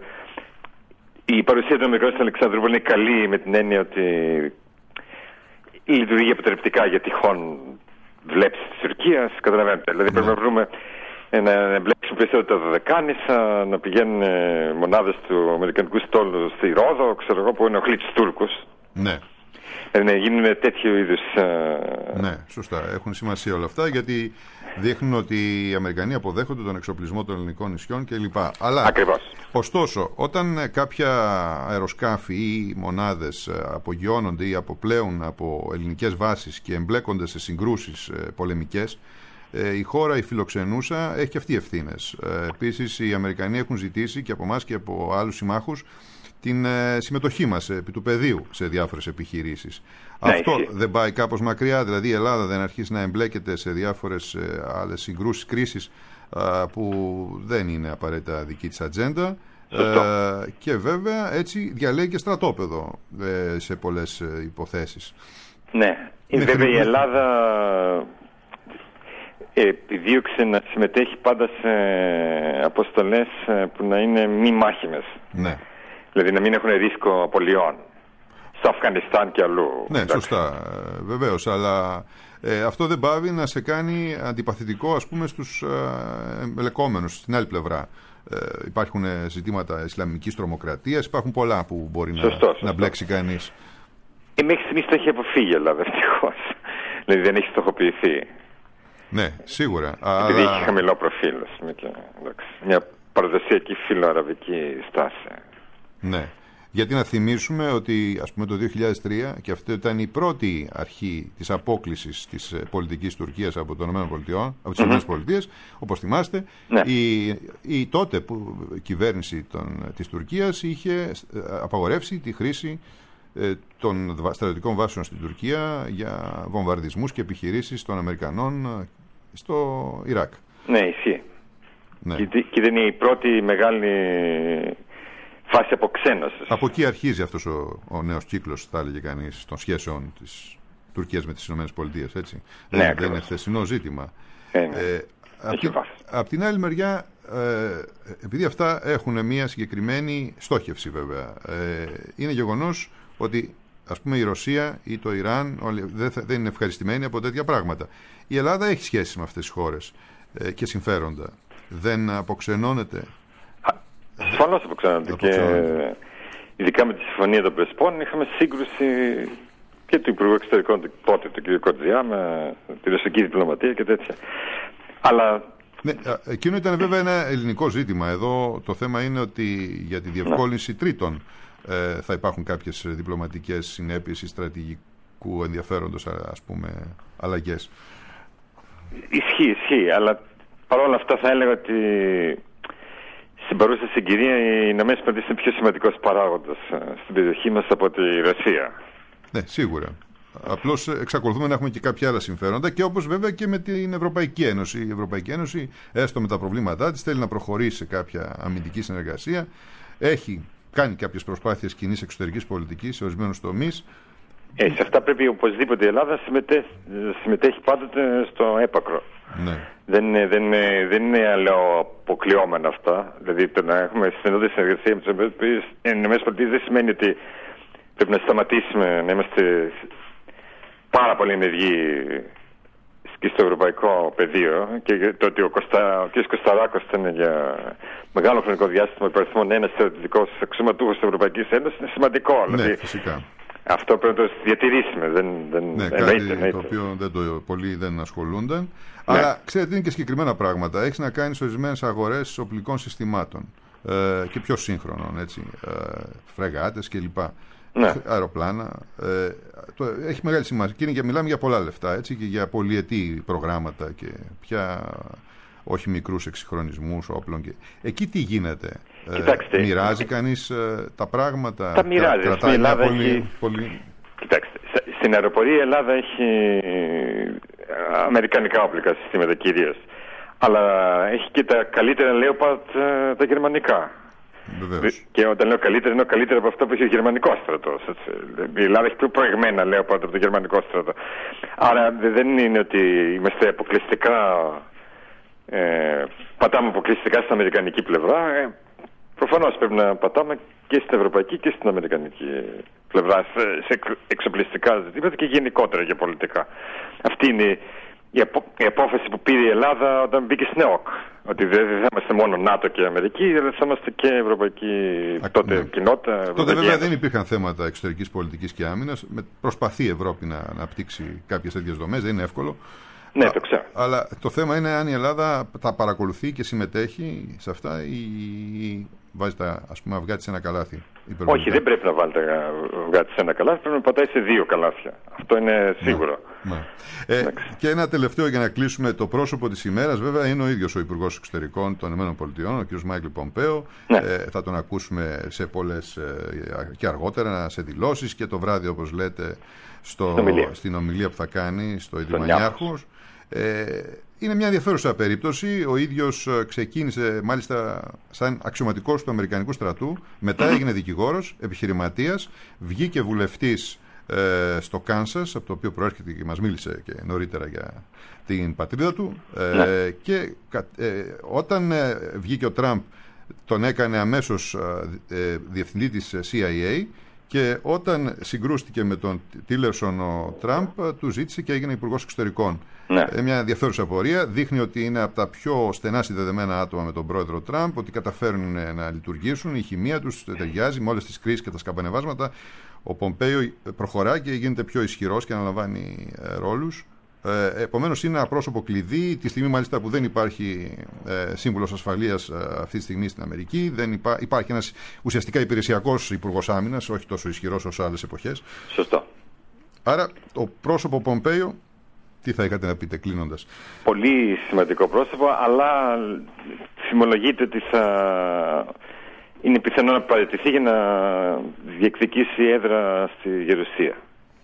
Η παρουσία των Αμερικανών στην Αλεξανδρούπολη είναι καλή με την έννοια ότι λειτουργεί αποτρεπτικά για τυχόν βλέψεις της Τουρκίας. Καταλαβαίνετε. Δηλαδή πρέπει να βρούμε να εμπλέξουν περισσότερο τα Δωδεκάνησα, να πηγαίνουν μονάδες του Αμερικανικού στόλου στη Ρόδο, ξέρω εγώ, που ενοχλεί τους Τούρκους. Ναι. Να γίνουν τέτοιου είδους. Ναι, σωστά. Έχουν σημασία όλα αυτά γιατί δείχνουν ότι οι Αμερικανοί αποδέχονται τον εξοπλισμό των ελληνικών νησιών κλπ. Αλλά, ακριβώς. Ωστόσο, όταν κάποια αεροσκάφη ή μονάδες απογειώνονται ή αποπλέουν από ελληνικές βάσεις και εμπλέκονται σε συγκρούσεις πολεμικές, η χώρα, η φιλοξενούσα, έχει και αυτή ευθύνες. Επίσης, οι Αμερικανοί έχουν ζητήσει και από εμάς και από άλλους συμμάχους την συμμετοχή μας επί του πεδίου σε διάφορες επιχειρήσεις. Ναι, αυτό δεν πάει κάπως μακριά? Δηλαδή η Ελλάδα δεν αρχίσει να εμπλέκεται σε διάφορες άλλες συγκρούσεις, κρίσεις που δεν είναι απαραίτητα δική της ατζέντα, και βέβαια έτσι διαλέγει και στρατόπεδο σε πολλές υποθέσεις. Ναι, βέβαια η Ελλάδα επιδίωξε να συμμετέχει πάντα σε αποστολές που να είναι μη μάχημες. Ναι. Δηλαδή να μην έχουν ρίσκο απολειών στο Αφγανιστάν και αλλού. Ναι, σωστά, βεβαίως, αλλά αυτό δεν πάβει να σε κάνει αντιπαθητικό, ας πούμε, στους εμπλεκόμενους στην άλλη πλευρά. Υπάρχουν ζητήματα ισλαμικής τρομοκρατίας, υπάρχουν πολλά που μπορεί να μπλέξει κανείς. Μέχρι στιγμής το έχει αποφύγει η Ελλάδα, ευτυχώς. Δηλαδή δεν έχει στοχοποιηθεί. Ναι, σίγουρα. Επειδή έχει χαμηλό προφίλ, μια παραδοσιακή φιλοαραβική στάση. Ναι. Γιατί να θυμίσουμε ότι, ας πούμε, το 2003, και αυτό ήταν η πρώτη αρχή της απόκλησης της πολιτικής Τουρκίας από τις ΗΠΑ, όπως θυμάστε, ναι. η τότε κυβέρνηση της Τουρκίας είχε απαγορεύσει τη χρήση των στρατιωτικών βάσεων στην Τουρκία για βομβαρδισμούς και επιχειρήσεις των Αμερικανών στο Ιράκ. Ναι, ισχύει. Ναι. Και δεν είναι η πρώτη μεγάλη φάση αποξένωσης. Από εκεί αρχίζει αυτός ο νέος κύκλος, θα έλεγε κανείς, των σχέσεων της Τουρκίας με τις ΗΠΑ, έτσι. Ναι, δεν είναι χθεσινό ζήτημα. Απ' την άλλη μεριά, επειδή αυτά έχουν μια συγκεκριμένη στόχευση βέβαια, είναι γεγονός ότι, ας πούμε, η Ρωσία ή το Ιράν δεν είναι ευχαριστημένοι από τέτοια πράγματα. Η Ελλάδα έχει σχέση με αυτές τις χώρες και συμφέροντα. Δεν αποξενώνεται? Ασφαλώς αποξενώνεται. Και ειδικά με τη Συμφωνία των Πρεσπών είχαμε σύγκρουση και του Υπουργού Εξωτερικών τότε, του κ. Κοτζιά, με τη ρωσική διπλωματία και τέτοια. Αλλά... Ναι, εκείνο ήταν βέβαια ένα ελληνικό ζήτημα. Εδώ το θέμα είναι ότι για τη διευκόλυνση τρίτων θα υπάρχουν κάποιες διπλωματικές συνέπειες ή στρατηγικού ενδιαφέροντος, ας πούμε, αλλαγές. Ισχύει, αλλά παρόλα αυτά θα έλεγα ότι στην παρούσα συγκυρία οι ΗΠΑ είναι πιο σημαντικός παράγοντας στην περιοχή μας από τη Ρωσία. Ναι, σίγουρα. Απλώς εξακολουθούμε να έχουμε και κάποια άλλα συμφέροντα, και όπως βέβαια και με την Ευρωπαϊκή Ένωση. Η Ευρωπαϊκή Ένωση, έστω με τα προβλήματά της, θέλει να προχωρήσει σε κάποια αμυντική συνεργασία. Έχει κάνει κάποιες προσπάθειες κοινής εξωτερικής πολιτικής σε ορισμένους τομείς. Σε αυτά πρέπει οπωσδήποτε η Ελλάδα συμμετέχει πάντοτε στο έπακρο. Ναι. Δεν είναι, λέω, αποκλειόμενα αυτά. Δηλαδή το να έχουμε στενότερη συνεργασία με τις ΗΠΑ δεν σημαίνει ότι πρέπει να σταματήσουμε να είμαστε πάρα πολύ ενεργοί και στο ευρωπαϊκό πεδίο, και το ότι ο κ. Κωσταράκος ήταν για μεγάλο χρονικό διάστημα υπαριθμόν ένας στρατιωτικός αξιωματούχος της Ευρωπαϊκής Ένωσης είναι σημαντικό. Ναι, δηλαδή, φυσικά. αυτό πρέπει να το διατηρήσουμε. Ναι, κάτι το οποίο πολλοί δεν ασχολούνταν. Ναι. Αλλά ξέρετε, είναι και συγκεκριμένα πράγματα. Έχει να κάνει σε ορισμένες αγορές οπλικών συστημάτων και πιο σύγχρονων, έτσι, φρεγάτες κλπ. Ναι. Αεροπλάνα. Έχει μεγάλη σημασία. Και μιλάμε για πολλά λεφτά, έτσι, και για πολυετή προγράμματα και πια όχι μικρούς εξυγχρονισμούς όπλων. Και... Εκεί τι γίνεται? Μοιράζει κανείς τα πράγματα? Τα μοιράζει. Στην Ελλάδα πολύ... Κοιτάξτε, στην αεροπορία η Ελλάδα έχει αμερικανικά οπλικά συστήματα κυρίως. Αλλά έχει και τα καλύτερα Leopard, τα γερμανικά. Βεβαίως. Και όταν λέω καλύτερα, εννοώ καλύτερα από αυτό που έχει ο γερμανικός στρατός. Η Ελλάδα έχει πιο προηγμένα Leopard από το γερμανικό στρατό. Άρα δεν είναι ότι είμαστε αποκλειστικά... πατάμε αποκλειστικά στην αμερικανική πλευρά. Προφανώς πρέπει να πατάμε και στην ευρωπαϊκή και στην αμερικανική πλευρά σε εξοπλιστικά ζητήματα και γενικότερα για πολιτικά. Αυτή είναι η απόφαση που πήρε η Ελλάδα όταν μπήκε στην ΕΟΚ. Ότι δεν θα είμαστε μόνο ΝΑΤΟ και Αμερική, αλλά θα είμαστε και ευρωπαϊκή κοινότητα. Τότε βέβαια δεν υπήρχαν θέματα εξωτερικής πολιτικής και άμυνας. Προσπαθεί η Ευρώπη να αναπτύξει κάποιες τέτοιες δομές, δεν είναι εύκολο. Ναι, το ξέρω. Αλλά το θέμα είναι αν η Ελλάδα τα παρακολουθεί και συμμετέχει σε αυτά ή βάζει τα, ας πούμε, αυγά της σε ένα καλάθι. Όχι, δεν πρέπει να βάλει τα αυγά της σε ένα καλάθι, πρέπει να πατάει σε δύο καλάθια. Αυτό είναι σίγουρο. Ναι. Και ένα τελευταίο για να κλείσουμε. Το πρόσωπο της ημέρας βέβαια είναι ο ίδιος ο Υπουργός Εξωτερικών των ΗΠΑ, ο κ. Μάικλ Πομπέο. Ναι. Θα τον ακούσουμε σε πολλές και αργότερα σε δηλώσεις και το βράδυ, όπως λέτε, στην ομιλία που θα κάνει στο Ίδρυμα Νιάρχος. Είναι μια ενδιαφέρουσα περίπτωση. Ο ίδιος ξεκίνησε μάλιστα σαν αξιωματικός του Αμερικανικού στρατού, μετά έγινε δικηγόρος, επιχειρηματίας, βγήκε βουλευτής στο Κάνσας, από το οποίο προέρχεται και μας μίλησε και νωρίτερα για την πατρίδα του. Και όταν βγήκε ο Τραμπ, τον έκανε αμέσως διευθυντή της CIA. Και όταν συγκρούστηκε με τον Τίλερσον ο Τραμπ, του ζήτησε και έγινε υπουργός εξωτερικών. Ναι. Μια ενδιαφέρουσα πορεία. Δείχνει ότι είναι από τα πιο στενά συνδεδεμένα άτομα με τον πρόεδρο Τραμπ, ότι καταφέρουν να λειτουργήσουν, η χημεία τους ταιριάζει με όλες τις κρίσεις και τα σκαμπανεβάσματα. Ο Πομπέο προχωρά και γίνεται πιο ισχυρός και αναλαμβάνει ρόλους. Επομένως είναι ένα πρόσωπο κλειδί, τη στιγμή μάλιστα που δεν υπάρχει σύμβουλος ασφαλείας αυτή τη στιγμή στην Αμερική. Υπάρχει ένας ουσιαστικά υπηρεσιακός υπουργός άμυνας, όχι τόσο ισχυρός όσο άλλες εποχές. Σωστό. Άρα το πρόσωπο Πομπέιο, τι θα είχατε να πείτε κλείνοντας? Πολύ σημαντικό πρόσωπο, αλλά φημολογείται ότι είναι πιθανό να παραιτηθεί για να διεκδικήσει έδρα στη Γερουσία.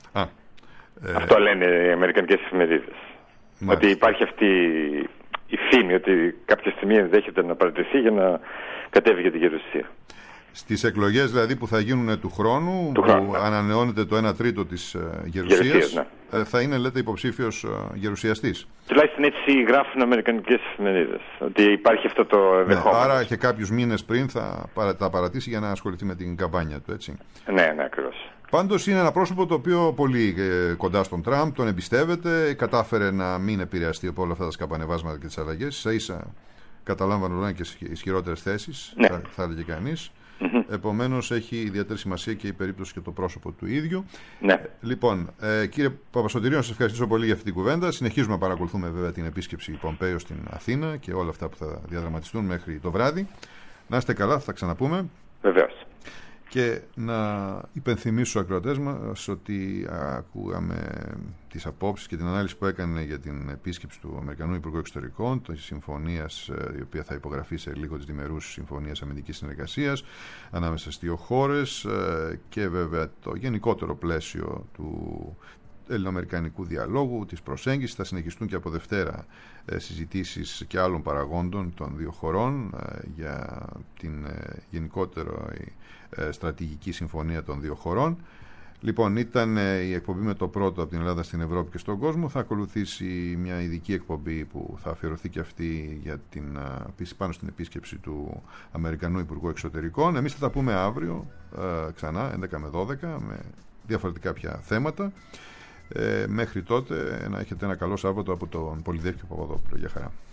Αυτό λένε οι αμερικανικές εφημερίδες. Ότι υπάρχει αυτή η φήμη ότι κάποια στιγμή ενδέχεται να παραιτηθεί για να κατέβει για τη Γερουσία. Στις εκλογές δηλαδή που θα γίνουν του χρόνου, που ανανεώνεται το 1/3 της Γερουσίας, ναι, θα είναι, λέτε, υποψήφιος γερουσιαστής. Τουλάχιστον έτσι γράφουν αμερικανικές εφημερίδες, ότι υπάρχει αυτό το ενδεχόμενο. Άρα και κάποιους μήνες πριν θα τα παρατήσει για να ασχοληθεί με την καμπάνια του, έτσι. Ναι, ακριβώς. Πάντως είναι ένα πρόσωπο το οποίο πολύ κοντά στον Τραμπ, τον εμπιστεύεται, κατάφερε να μην επηρεαστεί από όλα αυτά τα σκαμπανεβάσματα και τις αλλαγές. Ίσα-ίσα καταλάμβανε όλο και ισχυρότερες θέσεις, ναι, θα έλεγε κανείς. Επομένως έχει ιδιαίτερη σημασία και η περίπτωση και το πρόσωπο του ίδιου. Ναι. Λοιπόν, κύριε Παπασωτηρίου, να σας ευχαριστήσω πολύ για αυτή την κουβέντα. Συνεχίζουμε να παρακολουθούμε βέβαια την επίσκεψη Πομπέιο στην Αθήνα και όλα αυτά που θα διαδραματιστούν μέχρι το βράδυ. Να είστε καλά, θα ξαναπούμε. Βεβαίως. Και να υπενθυμίσω στους ακροατές μας ότι ακούγαμε τις απόψεις και την ανάλυση που έκανε για την επίσκεψη του Αμερικανού Υπουργού Εξωτερικών, της συμφωνίας η οποία θα υπογραφεί σε λίγο, της διμερούς συμφωνίας αμυντικής συνεργασίας ανάμεσα στις δύο χώρες, και βέβαια το γενικότερο πλαίσιο του ελληνοαμερικανικού διαλόγου, της προσέγγισης. Θα συνεχιστούν και από Δευτέρα συζητήσεις και άλλων παραγόντων των δύο χωρών για την γενικότερο στρατηγική συμφωνία των δύο χωρών. Λοιπόν, ήταν η εκπομπή με το πρώτο από την Ελλάδα στην Ευρώπη και στον κόσμο. Θα ακολουθήσει μια ειδική εκπομπή που θα αφιερωθεί και αυτή για πάνω στην επίσκεψη του Αμερικανού Υπουργού Εξωτερικών. Εμείς θα τα πούμε αύριο ξανά 11 με 12 με διαφορετικά πια θέματα. Μέχρι τότε να έχετε ένα καλό Σάββατο από τον Πολυδέφκη Παπαδόπουλο. Γεια χαρά.